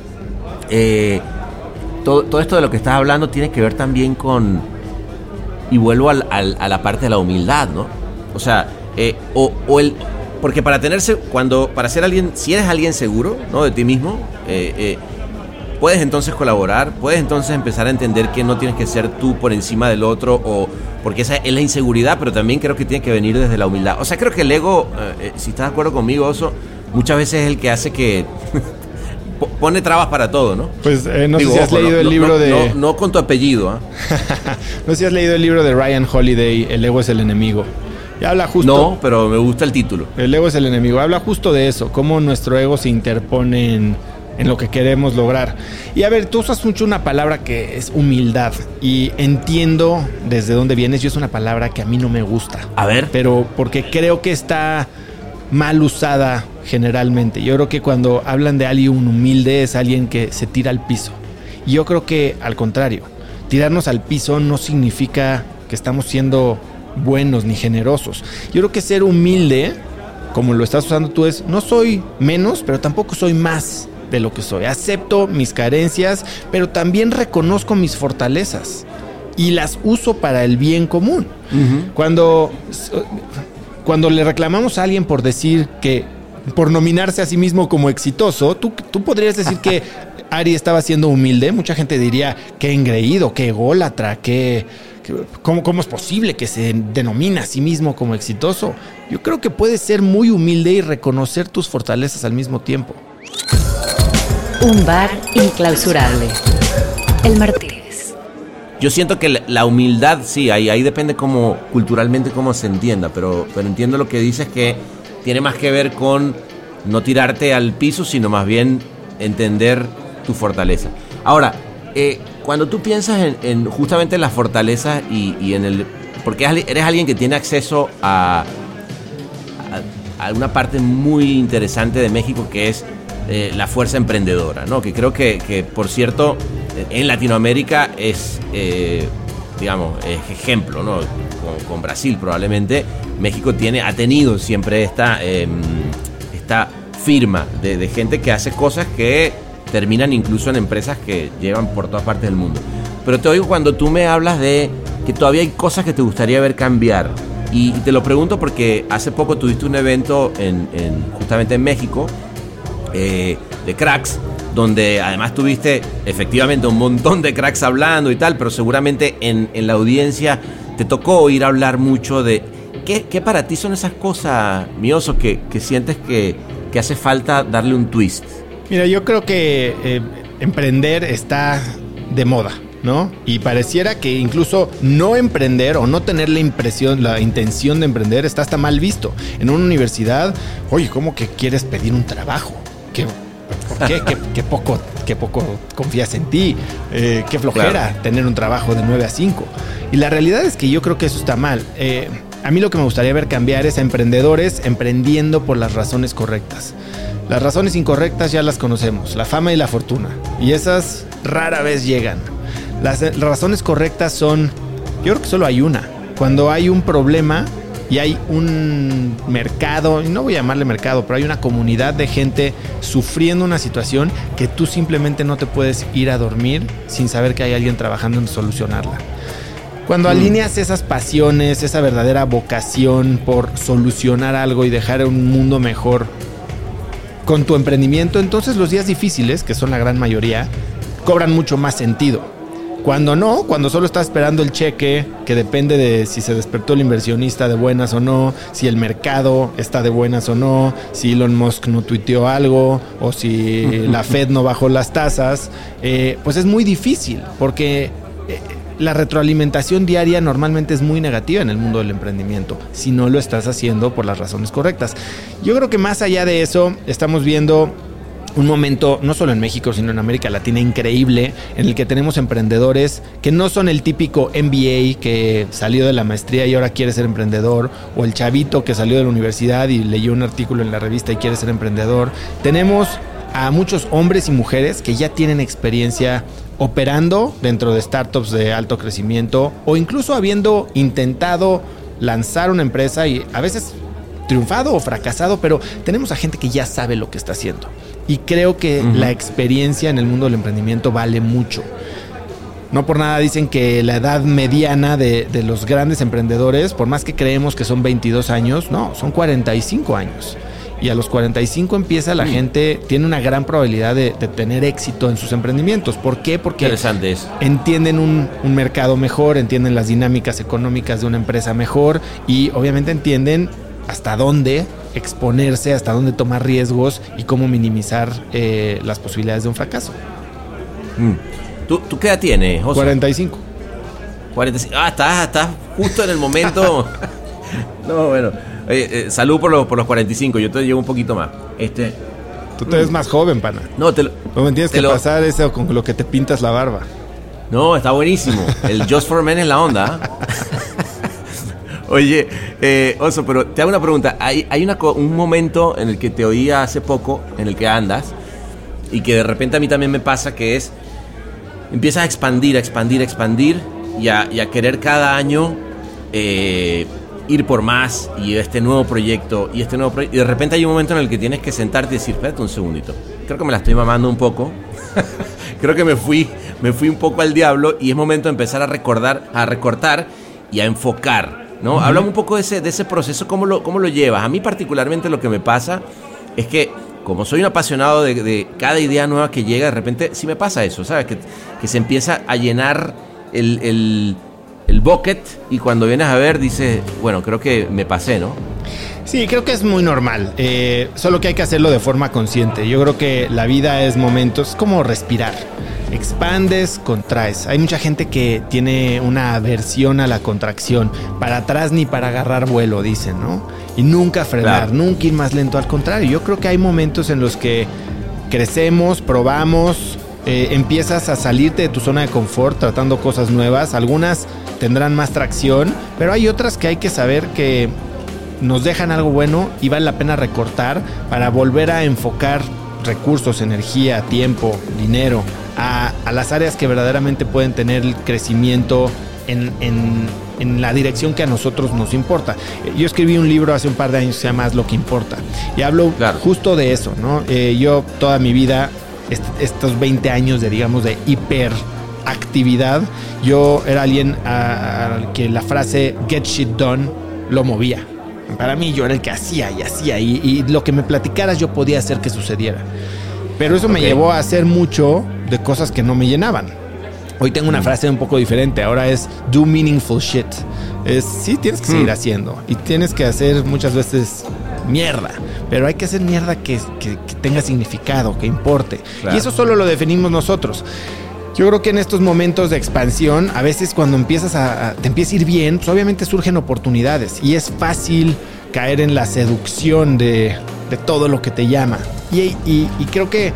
eh, todo, todo esto de lo que estás hablando tiene que ver también con, y vuelvo al, al, a la parte de la humildad, ¿no? O sea, eh, o, o el, porque para tenerse, cuando, para ser alguien, si eres alguien seguro, ¿no? De ti mismo, eh, eh, puedes entonces colaborar, puedes entonces empezar a entender que no tienes que ser tú por encima del otro, o porque esa es la inseguridad, pero también creo que tiene que venir desde la humildad. O sea, creo que el ego, eh, si estás de acuerdo conmigo, Oso, muchas veces es el que hace que pone trabas para todo, ¿no? Pues eh, no Digo, sé si has ojo, leído no, el no, libro no, de... No, no con tu apellido, ¿ah? ¿eh? No sé si has leído el libro de Ryan Holiday, El ego es el enemigo. Y habla justo... No, pero me gusta el título. El ego es el enemigo. Habla justo de eso, cómo nuestro ego se interpone en, en lo que queremos lograr. Y a ver, tú usas mucho una palabra que es humildad. Y entiendo desde dónde vienes. Y es una palabra que a mí no me gusta. A ver. Pero porque creo que está mal usada generalmente. Yo creo que cuando hablan de alguien humilde es alguien que se tira al piso. Y yo creo que al contrario. Tirarnos al piso no significa que estamos siendo buenos ni generosos. Yo creo que ser humilde, como lo estás usando tú, es no soy menos, pero tampoco soy más de lo que soy. Acepto mis carencias, pero también reconozco mis fortalezas y las uso para el bien común. Uh-huh. Cuando, cuando le reclamamos a alguien por decir que, por nominarse a sí mismo como exitoso, tú, tú podrías decir que Ari estaba siendo humilde. Mucha gente diría, qué engreído, qué ególatra, qué... ¿Cómo, ¿Cómo es posible que se denomine a sí mismo como exitoso? Yo creo que puedes ser muy humilde y reconocer tus fortalezas al mismo tiempo. Un bar inclausurable. El Martínez. Yo siento que la humildad, sí, ahí, ahí depende cómo, culturalmente cómo se entienda, pero, pero entiendo lo que dices, que tiene más que ver con no tirarte al piso, sino más bien entender tu fortaleza. Ahora, eh, cuando tú piensas en, en justamente las fortalezas y, y en el... Porque eres alguien que tiene acceso a, a, a una parte muy interesante de México, que es eh, la fuerza emprendedora, ¿no? Que creo que, que por cierto, en Latinoamérica es, eh, digamos, es ejemplo, ¿no? Con, con Brasil probablemente. México tiene, ha tenido siempre esta, eh, esta firma de, de gente que hace cosas que terminan incluso en empresas que llevan por todas partes del mundo. Pero te oigo cuando tú me hablas de que todavía hay cosas que te gustaría ver cambiar. Y, y te lo pregunto porque hace poco tuviste un evento en, en, justamente en México, eh, de cracks, donde además tuviste efectivamente un montón de cracks hablando y tal, pero seguramente en, en la audiencia te tocó oír hablar mucho de qué, qué para ti son esas cosas, mi Oso, que, que sientes que, que hace falta darle un twist. Mira, yo creo que eh, emprender está de moda, ¿no? Y pareciera que incluso no emprender o no tener la impresión, la intención de emprender está hasta mal visto. En una universidad, oye, ¿cómo que quieres pedir un trabajo? ¿Qué, ¿Por qué? ¿Qué, qué, poco, qué poco confías en ti? Eh, qué flojera claro. tener un trabajo de nueve a cinco. Y la realidad es que yo creo que eso está mal. Eh, a mí lo que me gustaría ver cambiar es a emprendedores emprendiendo por las razones correctas. Las razones incorrectas ya las conocemos, la fama y la fortuna, y esas rara vez llegan. Las razones correctas son, yo creo que solo hay una. Cuando hay un problema y hay un mercado, y no voy a llamarle mercado, pero hay una comunidad de gente sufriendo una situación que tú simplemente no te puedes ir a dormir sin saber que hay alguien trabajando en solucionarla. Cuando alineas esas pasiones, esa verdadera vocación por solucionar algo y dejar un mundo mejor con tu emprendimiento, entonces los días difíciles, que son la gran mayoría, cobran mucho más sentido. Cuando no, cuando solo estás esperando el cheque, que depende de si se despertó el inversionista de buenas o no, si el mercado está de buenas o no, si Elon Musk no tuiteó algo o si la Fed no bajó las tasas, eh, pues es muy difícil porque... Eh, la retroalimentación diaria normalmente es muy negativa en el mundo del emprendimiento, si no lo estás haciendo por las razones correctas. Yo creo que más allá de eso, estamos viendo un momento, no solo en México, sino en América Latina, increíble, en el que tenemos emprendedores que no son el típico M B A que salió de la maestría y ahora quiere ser emprendedor, o el chavito que salió de la universidad y leyó un artículo en la revista y quiere ser emprendedor. Tenemos a muchos hombres y mujeres que ya tienen experiencia operando dentro de startups de alto crecimiento o incluso habiendo intentado lanzar una empresa y a veces triunfado o fracasado, pero tenemos a gente que ya sabe lo que está haciendo. Y creo que uh-huh. la experiencia en el mundo del emprendimiento vale mucho. No por nada dicen que la edad mediana de, de los grandes emprendedores, por más que creemos que son veintidós años, no, son cuarenta y cinco años. Y a los cuarenta y cinco empieza la mm. gente, tiene una gran probabilidad de, de tener éxito en sus emprendimientos. ¿Por qué? Porque entienden un, un mercado mejor, entienden las dinámicas económicas de una empresa mejor y obviamente entienden hasta dónde exponerse, hasta dónde tomar riesgos y cómo minimizar eh, las posibilidades de un fracaso. Mm. ¿Tú, ¿Tú qué edad tienes, José? cuarenta y cinco. cuarenta y cinco. Ah, estás, estás justo en el momento. No, bueno. Eh, eh, salud por los, por los cuarenta y cinco, yo te llevo un poquito más. Este, Tú te ves mm. más joven, pana. No, te lo, no me tienes que lo, pasar eso con lo que te pintas la barba. No, está buenísimo. El Just for Men es la onda. Oye, eh, Oso, pero te hago una pregunta. Hay, hay una, un momento en el que te oía hace poco, en el que andas, y que de repente a mí también me pasa, que es, empiezas a expandir, a expandir, a expandir, y a, y a querer cada año... Eh, ir por más y este nuevo proyecto y este nuevo proyecto y de repente hay un momento en el que tienes que sentarte y decir, espérate un segundito, creo que me la estoy mamando un poco creo que me fui me fui un poco al diablo y es momento de empezar a recordar, a recortar y a enfocar, ¿no? Uh-huh. Háblame un poco de ese, de ese proceso, ¿cómo lo, cómo lo llevas? A mí particularmente lo que me pasa es que como soy un apasionado de, de cada idea nueva que llega, de repente sí me pasa eso, ¿sabes? Que, que se empieza a llenar el, el el bucket y cuando vienes a ver dices, bueno, creo que me pasé, ¿no? Sí, creo que es muy normal, eh, solo que hay que hacerlo de forma consciente. Yo creo que la vida es momentos como respirar, expandes, contraes. Hay mucha gente que tiene una aversión a la contracción, para atrás ni para agarrar vuelo, dicen, ¿no? Y nunca frenar, claro. nunca ir más lento, al contrario. Yo creo que hay momentos en los que crecemos, probamos, eh, empiezas a salirte de tu zona de confort tratando cosas nuevas. Algunas tendrán más tracción, pero hay otras que hay que saber que nos dejan algo bueno y vale la pena recortar para volver a enfocar recursos, energía, tiempo, dinero a, a las áreas que verdaderamente pueden tener el crecimiento en, en, en la dirección que a nosotros nos importa. Yo escribí un libro hace un par de años que se llama Haz lo que importa y hablo claro. justo de eso, ¿no? Eh, yo toda mi vida, est- estos veinte años de, digamos, de hiper actividad, yo era alguien al que la frase get shit done lo movía. Para mí yo era el que hacía y hacía y, y lo que me platicaras yo podía hacer que sucediera. Pero eso okay. me llevó a hacer mucho de cosas que no me llenaban. Hoy tengo una frase un poco diferente. Ahora es do meaningful shit. Es sí, tienes que seguir mm. haciendo y tienes que hacer muchas veces mierda, pero hay que hacer mierda que, que, que tenga significado, que importe. Claro. Y eso solo lo definimos nosotros. Yo creo que en estos momentos de expansión, a veces cuando empiezas a, a te empieza a ir bien, pues obviamente surgen oportunidades y es fácil caer en la seducción de, de todo lo que te llama. Y, y, y creo que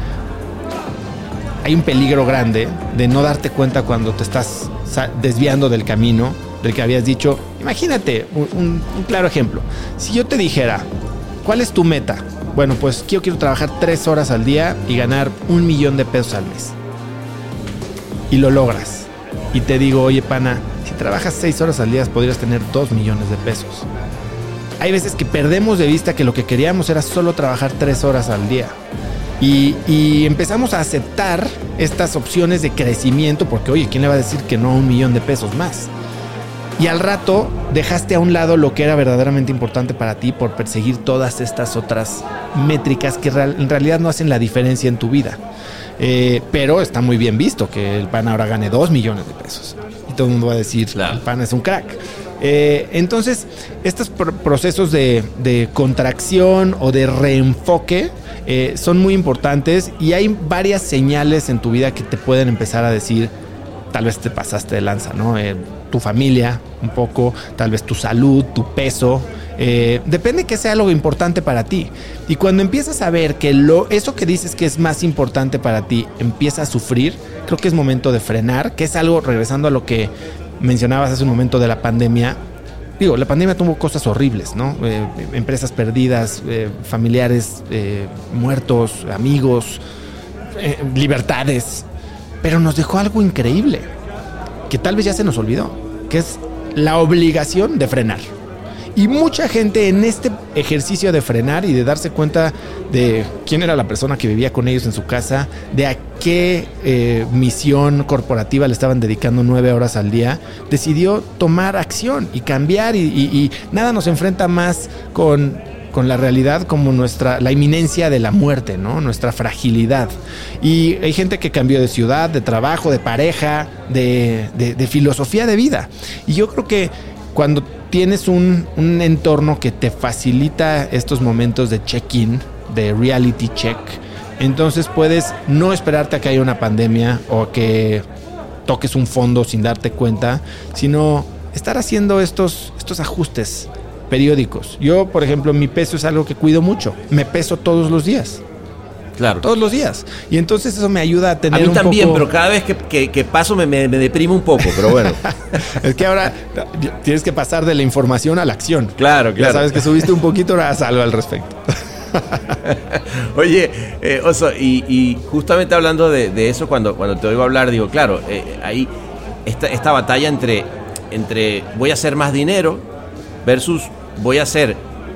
hay un peligro grande de no darte cuenta cuando te estás desviando del camino del que habías dicho. Imagínate un, un, un claro ejemplo. Si yo te dijera, ¿cuál es tu meta? Bueno, pues yo quiero trabajar tres horas al día y ganar un millón de pesos al mes. Y lo logras. Y te digo, oye, pana, si trabajas seis horas al día podrías tener dos millones de pesos. hay veces que perdemos de vista que lo que queríamos era solo trabajar tres horas al día. Y, y empezamos a aceptar estas opciones de crecimiento porque, oye, ¿quién le va a decir que no a un millón de pesos más? Y al rato dejaste a un lado lo que era verdaderamente importante para ti por perseguir todas estas otras métricas que real, en realidad no hacen la diferencia en tu vida. Eh, pero está muy bien visto que el Pana ahora gane dos millones de pesos. Y todo el mundo va a decir, claro, el Pana es un crack. Eh, entonces, estos pr- procesos de, de contracción o de reenfoque eh, son muy importantes y hay varias señales en tu vida que te pueden empezar a decir, tal vez te pasaste de lanza, ¿no? Eh, tu familia, un poco, tal vez tu salud, tu peso, eh, depende que sea algo importante para ti. Y cuando empiezas a ver que lo, eso que dices que es más importante para ti empieza a sufrir, creo que es momento de frenar, que es algo, regresando a lo que mencionabas hace un momento de la pandemia. Digo, la pandemia tuvo cosas horribles, ¿no? Eh, empresas perdidas, eh, familiares eh, muertos, amigos, eh, libertades. Pero nos dejó algo increíble, que tal vez ya se nos olvidó, que es la obligación de frenar. Y mucha gente en este ejercicio de frenar y de darse cuenta de quién era la persona que vivía con ellos en su casa, de a qué eh, misión corporativa le estaban dedicando nueve horas al día, decidió tomar acción y cambiar y, y, y nada nos enfrenta más con, con la realidad como nuestra, la inminencia de la muerte, ¿no? Nuestra fragilidad. Y hay gente que cambió de ciudad, de trabajo, de pareja, de, de, de filosofía de vida. Y yo creo que cuando tienes un, un entorno que te facilita estos momentos de check-in, de reality check, entonces puedes no esperarte a que haya una pandemia o a que toques un fondo sin darte cuenta, sino estar haciendo estos, estos ajustes periódicos. Yo, por ejemplo, mi peso es algo que cuido mucho. Me peso todos los días. Claro. Todos los días. Y entonces eso me ayuda a tener un poco... A mí también, poco... pero cada vez que, que, que paso me, me, me deprimo un poco, pero bueno. Es que ahora tienes que pasar de la información a la acción. Claro, claro. Ya sabes que subiste un poquito, ahora haz algo al respecto. Oye, eh, Oso, y, y justamente hablando de, de eso, cuando, cuando te oigo hablar, digo, claro, eh, ahí esta, esta batalla entre, entre voy a hacer más dinero versus voy a hacer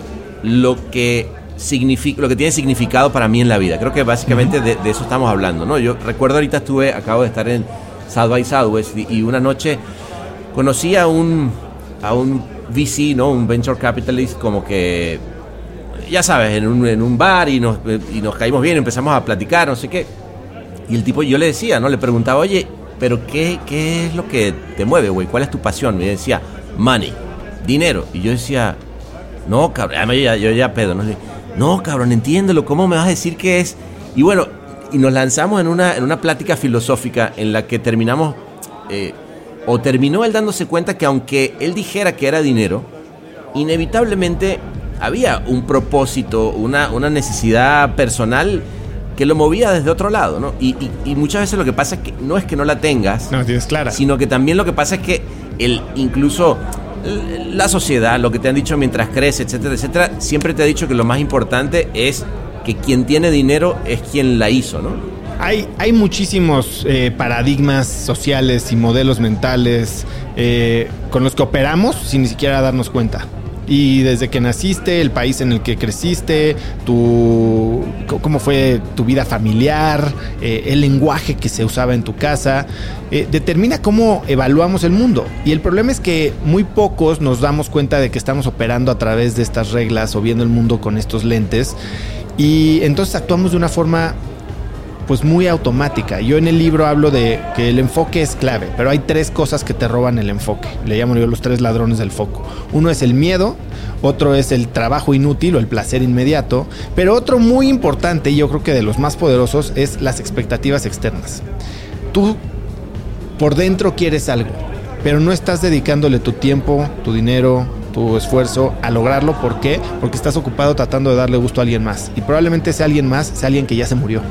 lo que... Significa, lo que tiene significado para mí en la vida. Creo que básicamente de, de eso estamos hablando, ¿no? Yo recuerdo ahorita estuve, acabo de estar en South by Southwest y, y una noche conocí a un a un V C, ¿no? Un venture capitalist, como que ya sabes, en un, en un bar y nos, y nos caímos bien, empezamos a platicar, no sé qué. Y el tipo, yo le decía, ¿no? Le preguntaba, oye, pero ¿qué, qué es lo que te mueve, güey? ¿Cuál es tu pasión? Y me decía, money, dinero. Y yo decía, no, cabrón, yo ya, yo ya pedo, ¿no? No, cabrón, entiéndelo, ¿cómo me vas a decir qué es? Y bueno, y nos lanzamos en una, en una plática filosófica en la que terminamos, eh, o terminó él dándose cuenta que aunque él dijera que era dinero, inevitablemente había un propósito, una, una necesidad personal que lo movía desde otro lado, ¿no? Y, y, y muchas veces lo que pasa es que no es que no la tengas, no tienes clara, sino que también lo que pasa es que el incluso... la sociedad, lo que te han dicho mientras crece, etcétera, etcétera, siempre te ha dicho que lo más importante es que quien tiene dinero es quien la hizo, ¿no? Hay, hay muchísimos eh, paradigmas sociales y modelos mentales eh, con los que operamos sin ni siquiera darnos cuenta. Y desde que naciste, el país en el que creciste, tu, cómo fue tu vida familiar, eh, el lenguaje que se usaba en tu casa, eh, determina cómo evaluamos el mundo. Y el problema es que muy pocos nos damos cuenta de que estamos operando a través de estas reglas o viendo el mundo con estos lentes. Y entonces actuamos de una forma pues muy automática. Yo en el libro hablo de que el enfoque es clave, pero hay tres cosas que te roban el enfoque. Le llamo yo los tres ladrones del foco. Uno es el miedo, otro es el trabajo inútil o el placer inmediato, pero otro muy importante, y yo creo que de los más poderosos, es las expectativas externas. Tú por dentro quieres algo, pero no estás dedicándole tu tiempo, tu dinero, tu esfuerzo a lograrlo. ¿Por qué? Porque estás ocupado tratando de darle gusto a alguien más, y probablemente ese alguien más sea alguien que ya se murió.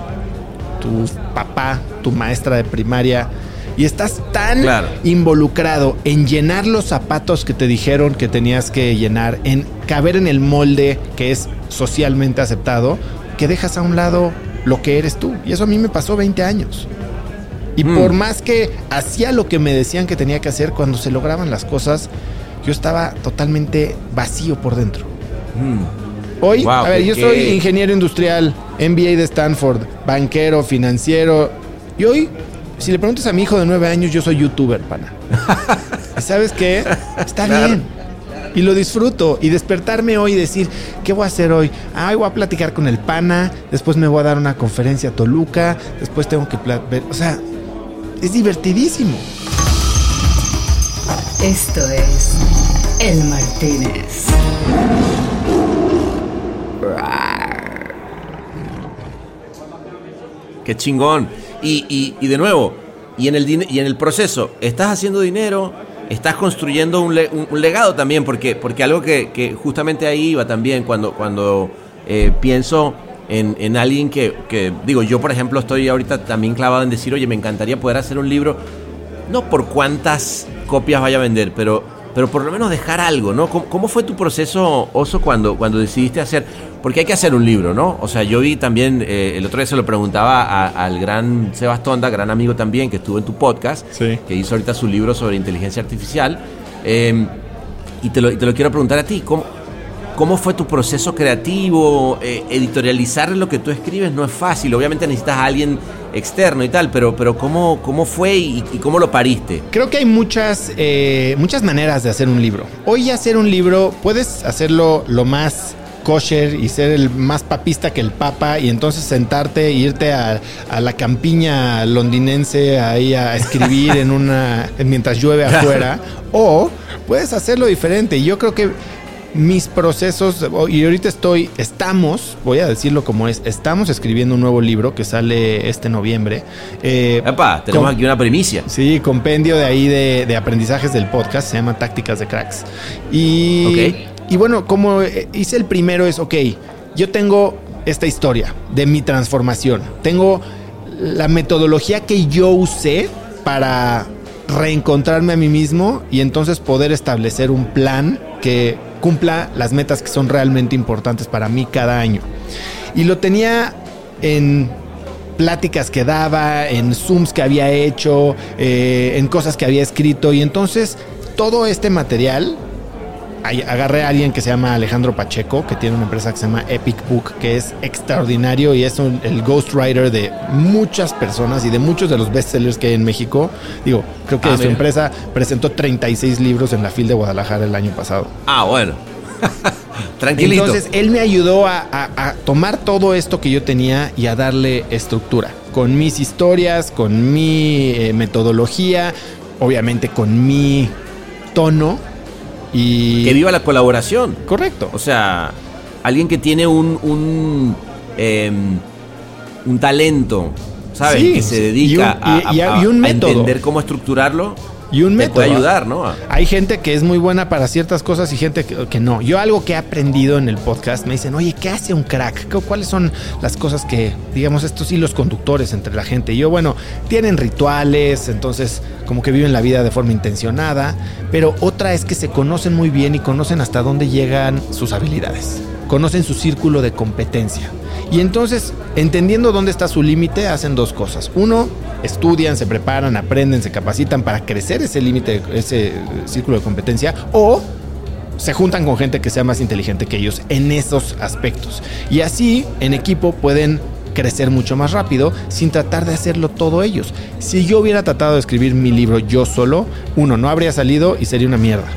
Tu papá, tu maestra de primaria, y estás tan claro. involucrado en llenar los zapatos que te dijeron que tenías que llenar, en caber en el molde que es socialmente aceptado, que dejas a un lado lo que eres tú. Y eso a mí me pasó veinte años. Y mm. por más que hacía lo que me decían que tenía que hacer, cuando se lograban las cosas, yo estaba totalmente vacío por dentro. Mm. Hoy, Wow, a ver, ¿qué, yo qué? soy ingeniero industrial, M B A de Stanford, banquero, financiero. Y hoy, si le preguntas a mi hijo de nueve años, yo soy youtuber, pana. ¿Y sabes qué? Está Claro. bien. Y lo disfruto. Y despertarme hoy y decir, ¿qué voy a hacer hoy? Ah, hoy voy a platicar con el pana, después me voy a dar una conferencia a Toluca, después tengo que... pla- ver- O sea, es divertidísimo. Esto es El Martínez. Qué chingón. Y, y, y de nuevo, y en, el din- y en el proceso, estás haciendo dinero, estás construyendo un, le- un- un legado también, porque, porque algo que, que justamente ahí iba también cuando, cuando eh, pienso en, en alguien que, que, digo, yo por ejemplo estoy ahorita también clavado en decir, oye, me encantaría poder hacer un libro, no por cuántas copias vaya a vender, pero, pero por lo menos dejar algo, ¿no? ¿Cómo, cómo fue tu proceso, Oso, cuando, cuando decidiste hacer? Porque hay que hacer un libro, ¿no? O sea, yo vi también, eh, el otro día se lo preguntaba a- al gran Sebas Tonda, gran amigo también, que estuvo en tu podcast, Sí. que hizo ahorita su libro sobre inteligencia artificial, eh, y, te lo, y te lo quiero preguntar a ti, ¿cómo, cómo fue tu proceso creativo? Eh, editorializar lo que tú escribes no es fácil, obviamente necesitas a alguien externo y tal, pero, pero ¿cómo, cómo fue y, y cómo lo pariste? Creo que hay muchas, eh, muchas maneras de hacer un libro. Hoy hacer un libro, puedes hacerlo lo más kosher y ser el más papista que el papa y entonces sentarte e irte a, a la campiña londinense ahí a escribir en una mientras llueve afuera. O puedes hacerlo diferente. Yo creo que mis procesos, y ahorita estoy, estamos, voy a decirlo como es, estamos escribiendo un nuevo libro que sale este noviembre. Eh, Epa, tenemos con- aquí una primicia. Sí, compendio de ahí de, de aprendizajes del podcast, se llama Tácticas de Cracks. Y, Ok. y bueno, como eh, hice el primero es, ok, yo tengo esta historia de mi transformación. Tengo la metodología que yo usé para reencontrarme a mí mismo y entonces poder establecer un plan que cumpla las metas que son realmente importantes para mí cada año. Y lo tenía en pláticas que daba, en Zooms que había hecho, eh, en cosas que había escrito. Y entonces todo este material, ahí agarré a alguien que se llama Alejandro Pacheco, que tiene una empresa que se llama Epic Book, que es extraordinario y es un- el ghostwriter de muchas personas y de muchos de los bestsellers que hay en México. Digo, creo que Ah, su mira. empresa presentó treinta y seis libros en la FIL de Guadalajara el año pasado. Ah, bueno. Tranquilito. Entonces él me ayudó a, a- a tomar todo esto que yo tenía y a darle estructura, con mis historias, con mi eh, metodología, obviamente con mi tono y... Que viva la colaboración. Correcto. O sea, alguien que tiene un un, eh, un talento, ¿sabes? Sí, que se sí. dedica Y un- y- a, y- a- y un a método. entender cómo estructurarlo. Y un te método. puede ayudar, ¿no? Hay gente que es muy buena para ciertas cosas y gente que, que no. Yo algo que he aprendido en el podcast, me dicen, oye, ¿qué hace un crack? ¿Cu- ¿Cuáles son las cosas que, digamos, estos hilos conductores entre la gente? Y yo, bueno, tienen rituales, entonces como que viven la vida de forma intencionada, pero otra es que se conocen muy bien y conocen hasta dónde llegan sus habilidades. Conocen su círculo de competencia. Y entonces, entendiendo dónde está su límite, hacen dos cosas. Uno, estudian, se preparan, aprenden, se capacitan para crecer ese límite, ese círculo de competencia, o se juntan con gente que sea más inteligente que ellos en esos aspectos. Y así, en equipo, pueden crecer mucho más rápido sin tratar de hacerlo todo ellos. Si yo hubiera tratado de escribir mi libro yo solo, uno, no habría salido y sería una mierda.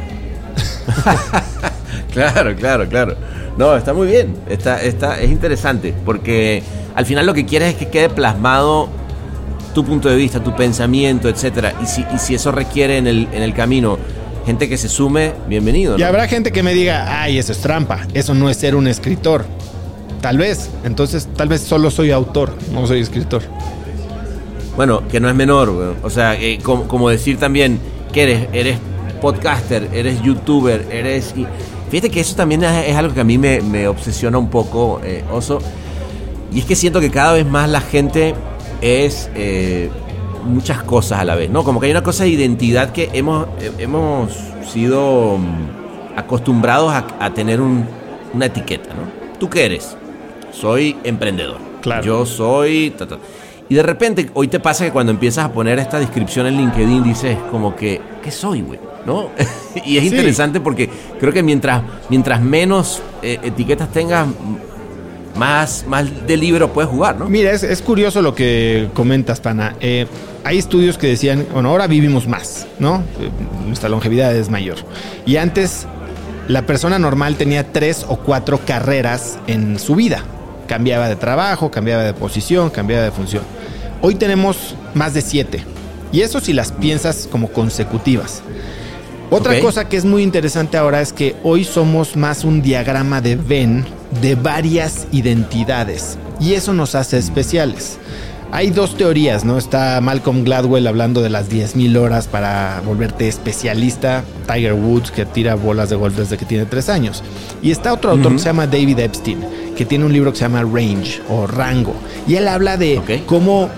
Claro, claro, claro. No, está muy bien. Está, está, es interesante. Porque al final lo que quieres es que quede plasmado tu punto de vista, tu pensamiento, etcétera. Y si, y si eso requiere en el, en el camino gente que se sume, bienvenido, ¿no? Y habrá gente que me diga, ay, eso es trampa, eso no es ser un escritor. Tal vez, entonces tal vez solo soy autor, no soy escritor. Bueno, que no es menor, güey. O sea, eh, como, como decir también que eres, eres podcaster, eres youtuber, eres... y- fíjate que eso también es, es algo que a mí me, me obsesiona un poco, eh, Oso. Y es que siento que cada vez más la gente es eh, muchas cosas a la vez, ¿no? Como que hay una cosa de identidad que hemos, eh, hemos sido mm, acostumbrados a, a tener un- una etiqueta, ¿no? ¿Tú qué eres? Soy emprendedor. Claro. Yo soy... ta, ta. Y de repente, hoy te pasa que cuando empiezas a poner esta descripción en LinkedIn dices como que, ¿qué soy, güey? ¿no? Y es sí. interesante porque creo que mientras, mientras menos eh, etiquetas tengas, más, más de libro puedes jugar, ¿no? Mira, es, es curioso lo que comentas, pana. Eh, hay estudios que decían, bueno, ahora vivimos más, ¿no? Eh, nuestra longevidad es mayor. Y antes, la persona normal tenía tres o cuatro carreras en su vida. Cambiaba de trabajo, cambiaba de posición, cambiaba de función. Hoy tenemos más de siete. Y eso si las piensas como consecutivas. Otra okay. cosa que es muy interesante ahora es que hoy somos más un diagrama de Venn de varias identidades. Y eso nos hace especiales. Hay dos teorías, ¿no? Está Malcolm Gladwell hablando de las diez mil horas para volverte especialista. Tiger Woods, que tira bolas de golf desde que tiene tres años. Y está otro autor uh-huh. que se llama David Epstein, que tiene un libro que se llama Range o Rango. Y él habla de okay. cómo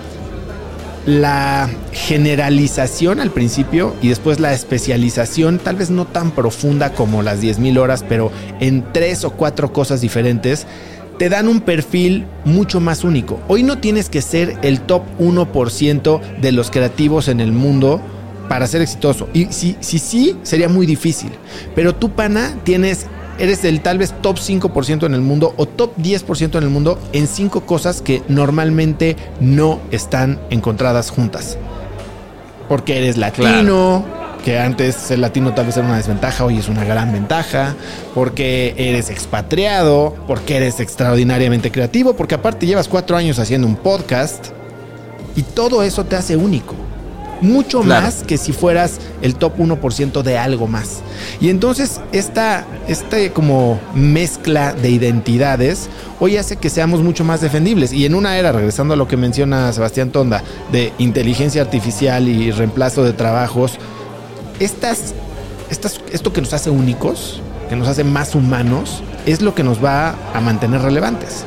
la generalización al principio y después la especialización, tal vez no tan profunda como las diez mil horas, pero en tres o cuatro cosas diferentes, te dan un perfil mucho más único. Hoy no tienes que ser el top uno por ciento de los creativos en el mundo para ser exitoso. Y si sí, sí, sería muy difícil. Pero tú, pana, tienes... eres el tal vez top cinco por ciento en el mundo o top diez por ciento en el mundo en cinco cosas que normalmente no están encontradas juntas. Porque eres latino, claro. que antes ser latino tal vez era una desventaja, hoy es una gran ventaja. Porque eres expatriado, porque eres extraordinariamente creativo, porque aparte llevas cuatro años haciendo un podcast y todo eso te hace único. Mucho claro. más que si fueras el top uno por ciento de algo más. Y entonces esta, esta como mezcla de identidades hoy hace que seamos mucho más defendibles. Y en una era, regresando a lo que menciona Sebastián Tonda, de inteligencia artificial y reemplazo de trabajos, estas, estas, esto que nos hace únicos, que nos hace más humanos, es lo que nos va a mantener relevantes.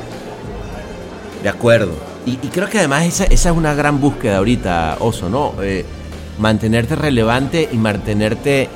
De acuerdo. Y, y creo que además esa, esa es una gran búsqueda ahorita, Oso, ¿no? Eh, mantenerte relevante y mantenerte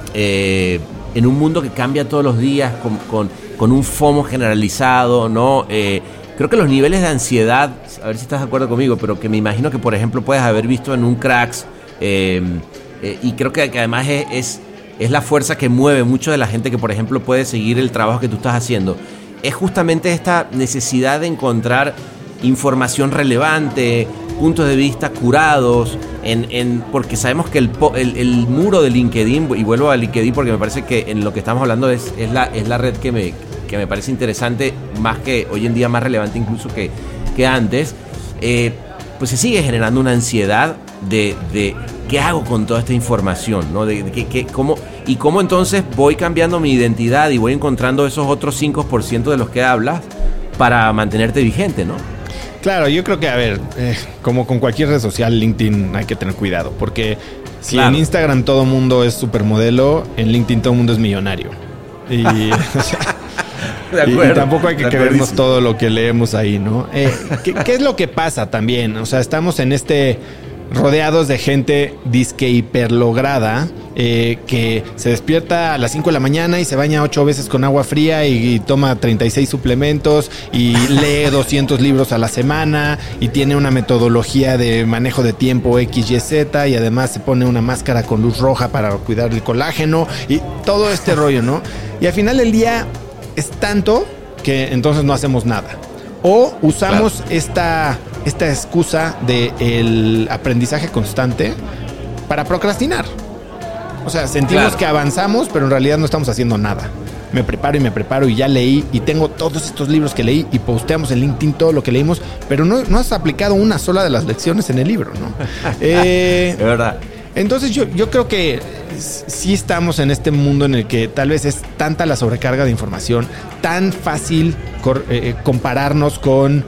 eh, en un mundo que cambia todos los días con, con, con un FOMO generalizado, ¿no? Eh, creo que los niveles de ansiedad, a ver si estás de acuerdo conmigo, pero que me imagino que, por ejemplo, puedes haber visto en un Cracks, eh, eh, y creo que, que además es, es, es la fuerza que mueve mucho de la gente que, por ejemplo, puede seguir el trabajo que tú estás haciendo. Es justamente esta necesidad de encontrar información relevante, puntos de vista curados, en, en, porque sabemos que el, el, el muro de LinkedIn, y vuelvo a LinkedIn porque me parece que en lo que estamos hablando es, es, la, es la red que me, que me parece interesante, más que hoy en día, más relevante incluso que, que antes, eh, pues se sigue generando una ansiedad de, de qué hago con toda esta información, ¿no? De, de que, que, cómo, y cómo entonces voy cambiando mi identidad y voy encontrando esos otros cinco por ciento de los que hablas para mantenerte vigente, ¿no? Claro, yo creo que, a ver, eh, como con cualquier red social, LinkedIn hay que tener cuidado. Porque si claro. en Instagram todo mundo es supermodelo, en LinkedIn todo mundo es millonario. Y, o sea, de acuerdo, y, y tampoco hay que creernos todo lo que leemos ahí, ¿no? Eh, ¿qué, ¿Qué es lo que pasa también? O sea, estamos en este... rodeados de gente disque hiperlograda, eh, que se despierta a las cinco de la mañana y se baña ocho veces con agua fría y, y toma treinta y seis suplementos y lee doscientos libros a la semana y tiene una metodología de manejo de tiempo X Y Z y además se pone una máscara con luz roja para cuidar el colágeno y todo este rollo, ¿no? Y al final del día es tanto que entonces no hacemos nada. O usamos claro. esta, esta excusa del aprendizaje constante para procrastinar. O sea, sentimos claro. que avanzamos, pero en realidad no estamos haciendo nada. Me preparo y me preparo y ya leí y tengo todos estos libros que leí y posteamos en LinkedIn todo lo que leímos, pero no, no has aplicado una sola de las lecciones en el libro, ¿no? eh, es verdad. Entonces yo, yo creo que sí estamos en este mundo en el que tal vez es tanta la sobrecarga de información, tan fácil cor, eh, compararnos con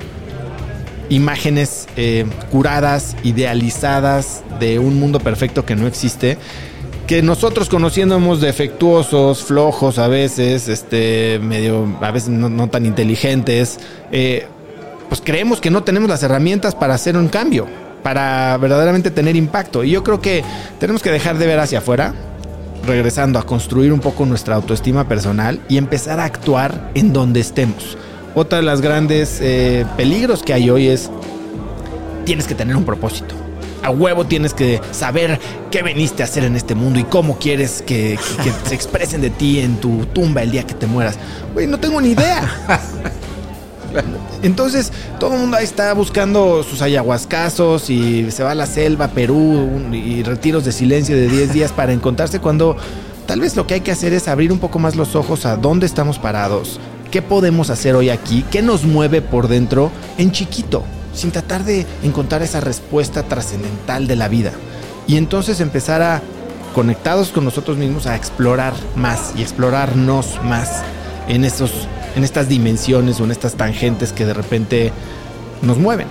imágenes eh, curadas, idealizadas de un mundo perfecto que no existe, que nosotros conociéndonos defectuosos, flojos a veces, este, medio, a veces no, no tan inteligentes, eh, pues creemos que no tenemos las herramientas para hacer un cambio, para verdaderamente tener impacto. Y yo creo que tenemos que dejar de ver hacia afuera, regresando a construir un poco nuestra autoestima personal y empezar a actuar en donde estemos. Otra de las grandes eh, peligros que hay hoy es, tienes que tener un propósito. a huevo tienes que saber qué veniste a hacer en este mundo y cómo quieres que, que, que se expresen de ti en tu tumba el día que te mueras. Güey, no tengo ni idea. Entonces, todo el mundo ahí está buscando sus ayahuascazos y se va a la selva, Perú, y retiros de silencio de diez días para encontrarse, cuando tal vez lo que hay que hacer es abrir un poco más los ojos a dónde estamos parados, qué podemos hacer hoy aquí, qué nos mueve por dentro en chiquito, sin tratar de encontrar esa respuesta trascendental de la vida. Y entonces empezar a, conectados con nosotros mismos, a explorar más y explorarnos más en estos en estas dimensiones o en estas tangentes que de repente nos mueven.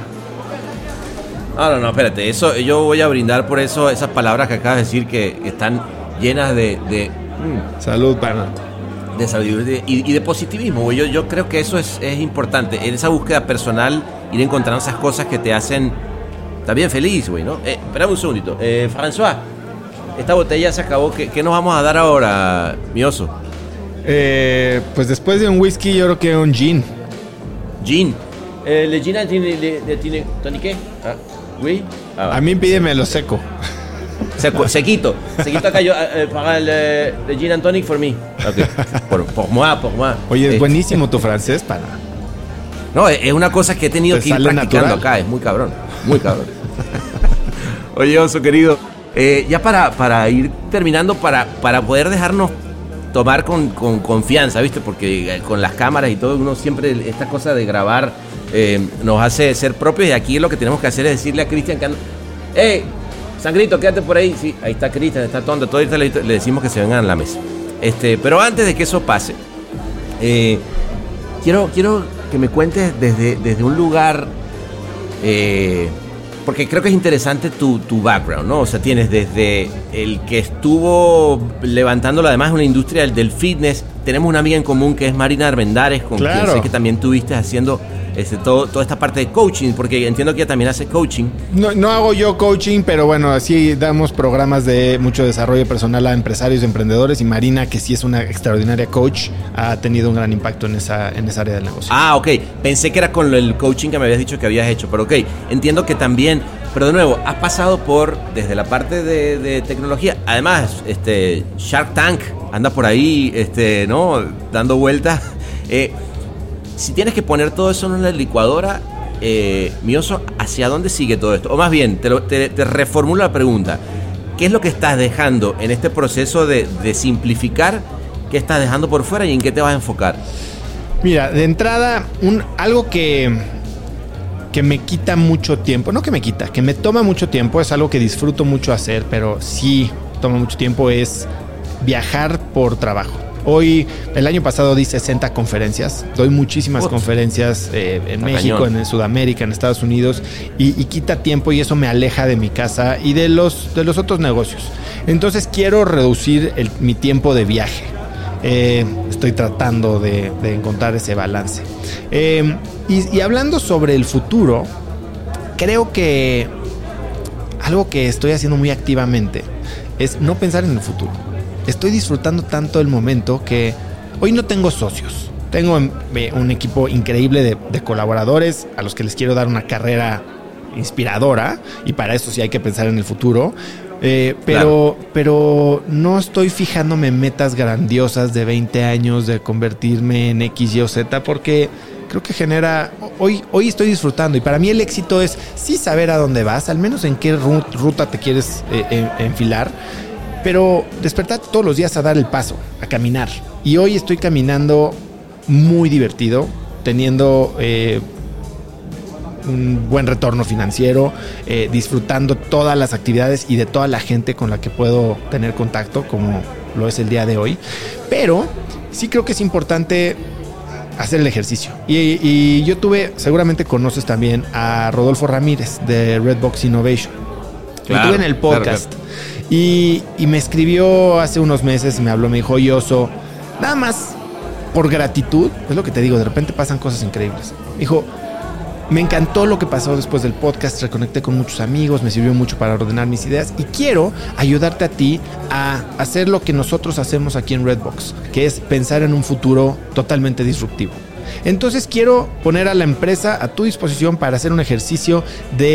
No, no, no, espérate. Eso, yo voy a brindar por eso, esas palabras que acabas de decir que están llenas de... de mm, salud, pana. De sabiduría y, y de positivismo, güey. Yo, yo creo que eso es, es importante. En esa búsqueda personal, ir encontrando esas cosas que te hacen también feliz, güey, ¿no? Eh, espera un segundito. Eh, François, esta botella se acabó. ¿Qué, qué nos vamos a dar ahora, mi oso? Eh, pues después de un whisky, yo creo que un gin. Gin. Eh, ¿Le gin tiene, le, le tiene toniqué? Ah, oui. Ah, a mí pídeme lo seco. Seco, sequito. Sequito acá yo, eh, para el, el gin and tonic for me. Okay. Por, por moi, por moi. Oye, es eh. buenísimo tu francés, pana. No, es una cosa que he tenido que ir practicando natural acá. Es muy cabrón. Muy cabrón. Oye, oso querido. Eh, ya para, para ir terminando, para, para poder dejarnos tomar con, con confianza, ¿viste? Porque con las cámaras y todo, uno siempre, esta cosa de grabar eh, nos hace ser propios, y aquí lo que tenemos que hacer es decirle a Cristian que anda, ¡hey, Sangrito, quédate por ahí! Sí, ahí está Cristian, está tonto, todo ahorita le, le decimos que se vengan a la mesa. Este, pero antes de que eso pase, eh, quiero, quiero que me cuentes desde, desde un lugar, eh, porque creo que es interesante tu, tu background, ¿no? O sea, tienes desde el que estuvo levantando además una industria del, del fitness. Tenemos una amiga en común que es Marina Armendáriz, con claro. quien sé que también tuviste haciendo este, todo, toda esta parte de coaching, porque entiendo que ella también hace coaching. No, no hago yo coaching, pero bueno, así damos programas de mucho desarrollo personal a empresarios y emprendedores, y Marina, que sí es una extraordinaria coach, ha tenido un gran impacto en esa, en esa área del negocio. Ah, ok. Pensé que era con el coaching que me habías dicho que habías hecho, pero ok, entiendo que también, pero de nuevo, has pasado por, desde la parte de, de tecnología, además, este, Shark Tank anda por ahí, este, ¿no? Dando vueltas. Eh, si tienes que poner todo eso en una licuadora, eh, mi oso, ¿hacia dónde sigue todo esto? O más bien, te, lo, te, te reformulo la pregunta. ¿Qué es lo que estás dejando en este proceso de, de simplificar? ¿Qué estás dejando por fuera y en qué te vas a enfocar? Mira, de entrada, un, algo que, que me quita mucho tiempo, no que me quita, que me toma mucho tiempo, es algo que disfruto mucho hacer, pero sí toma mucho tiempo, es viajar por trabajo. Hoy, el año pasado di sesenta conferencias, doy muchísimas Uf. conferencias eh, en Está México, cañón. en Sudamérica, en Estados Unidos, y, y quita tiempo, y eso me aleja de mi casa y de los, de los otros negocios. Entonces quiero reducir el, mi tiempo de viaje. Eh, estoy tratando de, de encontrar ese balance. Eh, y, y hablando sobre el futuro, creo que algo que estoy haciendo muy activamente es no pensar en el futuro. Estoy disfrutando tanto el momento que hoy no tengo socios. Tengo un equipo increíble de, de colaboradores a los que les quiero dar una carrera inspiradora, y para eso sí hay que pensar en el futuro. Eh, pero, claro. pero no estoy fijándome en metas grandiosas de veinte años, de convertirme en X, Y o Z, porque creo que genera... Hoy, hoy estoy disfrutando, y para mí el éxito es sí saber a dónde vas, al menos en qué ruta te quieres eh, enfilar, pero despertar todos los días a dar el paso, a caminar. Y hoy estoy caminando muy divertido, teniendo eh, un buen retorno financiero, eh, disfrutando todas las actividades y de toda la gente con la que puedo tener contacto, como lo es el día de hoy. Pero sí creo que es importante hacer el ejercicio. Y, y yo tuve, seguramente conoces también a Rodolfo Ramírez de Redbox Innovation. Claro, lo tuve en el podcast. Claro, claro. Y, y me escribió hace unos meses, me habló, me dijo, oye, oso, nada más por gratitud, es lo que te digo, de repente pasan cosas increíbles. Me dijo, me encantó lo que pasó después del podcast, reconecté con muchos amigos, me sirvió mucho para ordenar mis ideas, y quiero ayudarte a ti a hacer lo que nosotros hacemos aquí en Redbox, que es pensar en un futuro totalmente disruptivo. Entonces quiero poner a la empresa a tu disposición para hacer un ejercicio de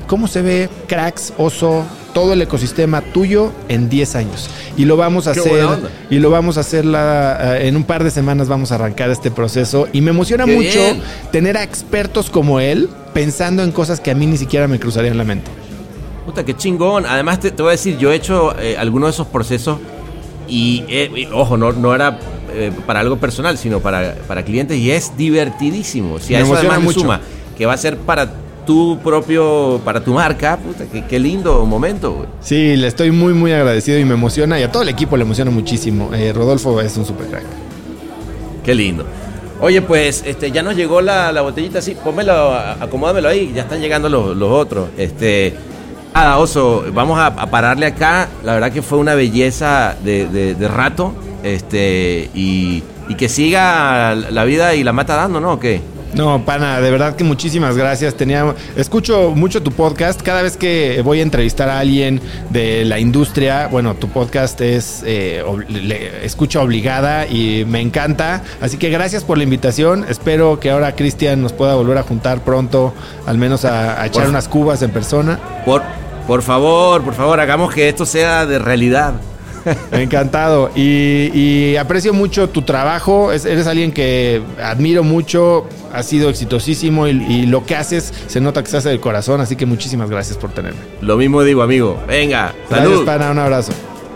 cómo se ve Cracks, Oso, todo el ecosistema tuyo en diez años. Y lo vamos a Qué hacer, buena onda. y lo vamos a hacer la, en un par de semanas vamos a arrancar este proceso. Y me emociona Qué mucho bien. tener a expertos como él pensando en cosas que a mí ni siquiera me cruzarían la mente. Puta, qué chingón. Además, te, te voy a decir, yo he hecho eh, algunos de esos procesos y, eh, y, ojo, no, no era eh, para algo personal, sino para, para clientes y es divertidísimo. Si a Me eso emociona además le mucho. suma que va a ser para tu propio, para tu marca, puta, qué, qué lindo momento, güey. Sí, le estoy muy, muy agradecido y me emociona. Y a todo el equipo le emociona muchísimo. Eh, Rodolfo es un super crack. Qué lindo. Oye, pues este, ya nos llegó la, la botellita, sí, pónmelo, acomódamelo ahí, ya están llegando los, los otros. Este, ah, Oso, vamos a, a pararle acá. La verdad que fue una belleza de, de, de rato. Este, y, y que siga la vida y la mata dando, ¿no? ¿O qué? No, pana, de verdad que muchísimas gracias. Tenía, escucho mucho tu podcast. Cada vez que voy a entrevistar a alguien de la industria, bueno, tu podcast es eh, ob- le- escucha obligada y me encanta. Así que gracias por la invitación. Espero que ahora Cristian nos pueda volver a juntar pronto, al menos a, a echar Por- unas cubas en persona. Por, por favor, por favor, hagamos que esto sea de realidad. Encantado. Y, y aprecio mucho tu trabajo. Es- eres alguien que admiro mucho. Has sido exitosísimo y, y lo que haces se nota que se hace del corazón. Así que muchísimas gracias por tenerme. Lo mismo digo, amigo. Venga, Gracias, salud. pana. Un abrazo.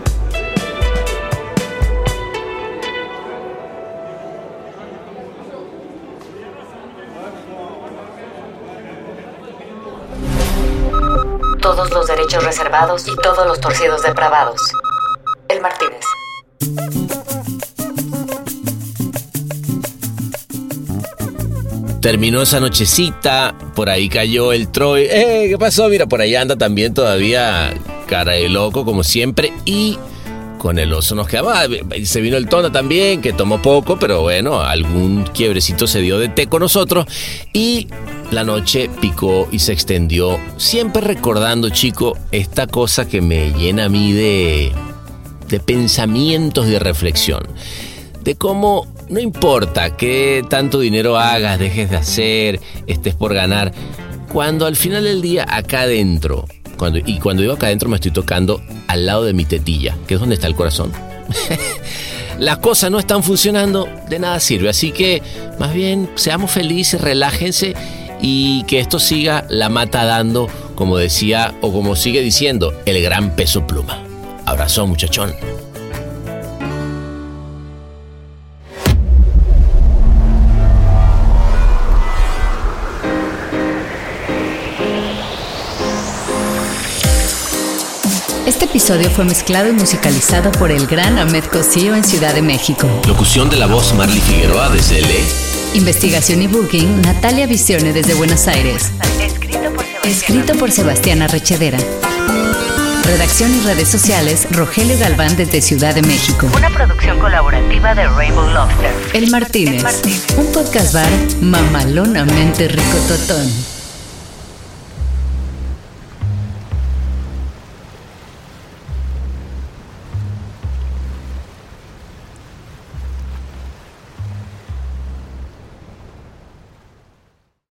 Todos los derechos reservados y todos los torcidos depravados. El Martínez. Terminó esa nochecita, por ahí cayó el Troy. ¡Eh! ¿Qué pasó? Mira, por ahí anda también todavía cara de loco, como siempre. Y con el Oso nos quedaba. Se vino el Tonda también, que tomó poco, pero bueno, algún quiebrecito se dio de té con nosotros. Y la noche picó y se extendió. Siempre recordando, chico, esta cosa que me llena a mí de, de pensamientos y de reflexión. De cómo no importa qué tanto dinero hagas, dejes de hacer, estés por ganar, cuando al final del día acá adentro, cuando, y cuando digo acá adentro me estoy tocando al lado de mi tetilla, que es donde está el corazón, las cosas no están funcionando, de nada sirve. Así que más bien seamos felices, relájense y que esto siga la mata dando, como decía o como sigue diciendo el gran Peso Pluma. Abrazo, muchachón. Este episodio fue mezclado y musicalizado por el gran Ahmed Cosío en Ciudad de México. Locución de la voz Marley Figueroa desde L A. Investigación y booking Natalia Visione desde Buenos Aires. Escrito por Sebastián Arrechedera. Redacción y redes sociales Rogelio Galván desde Ciudad de México. Una producción colaborativa de Rainbow Lobster. El Martínez, El Martínez. un podcast bar mamalonamente ricototón.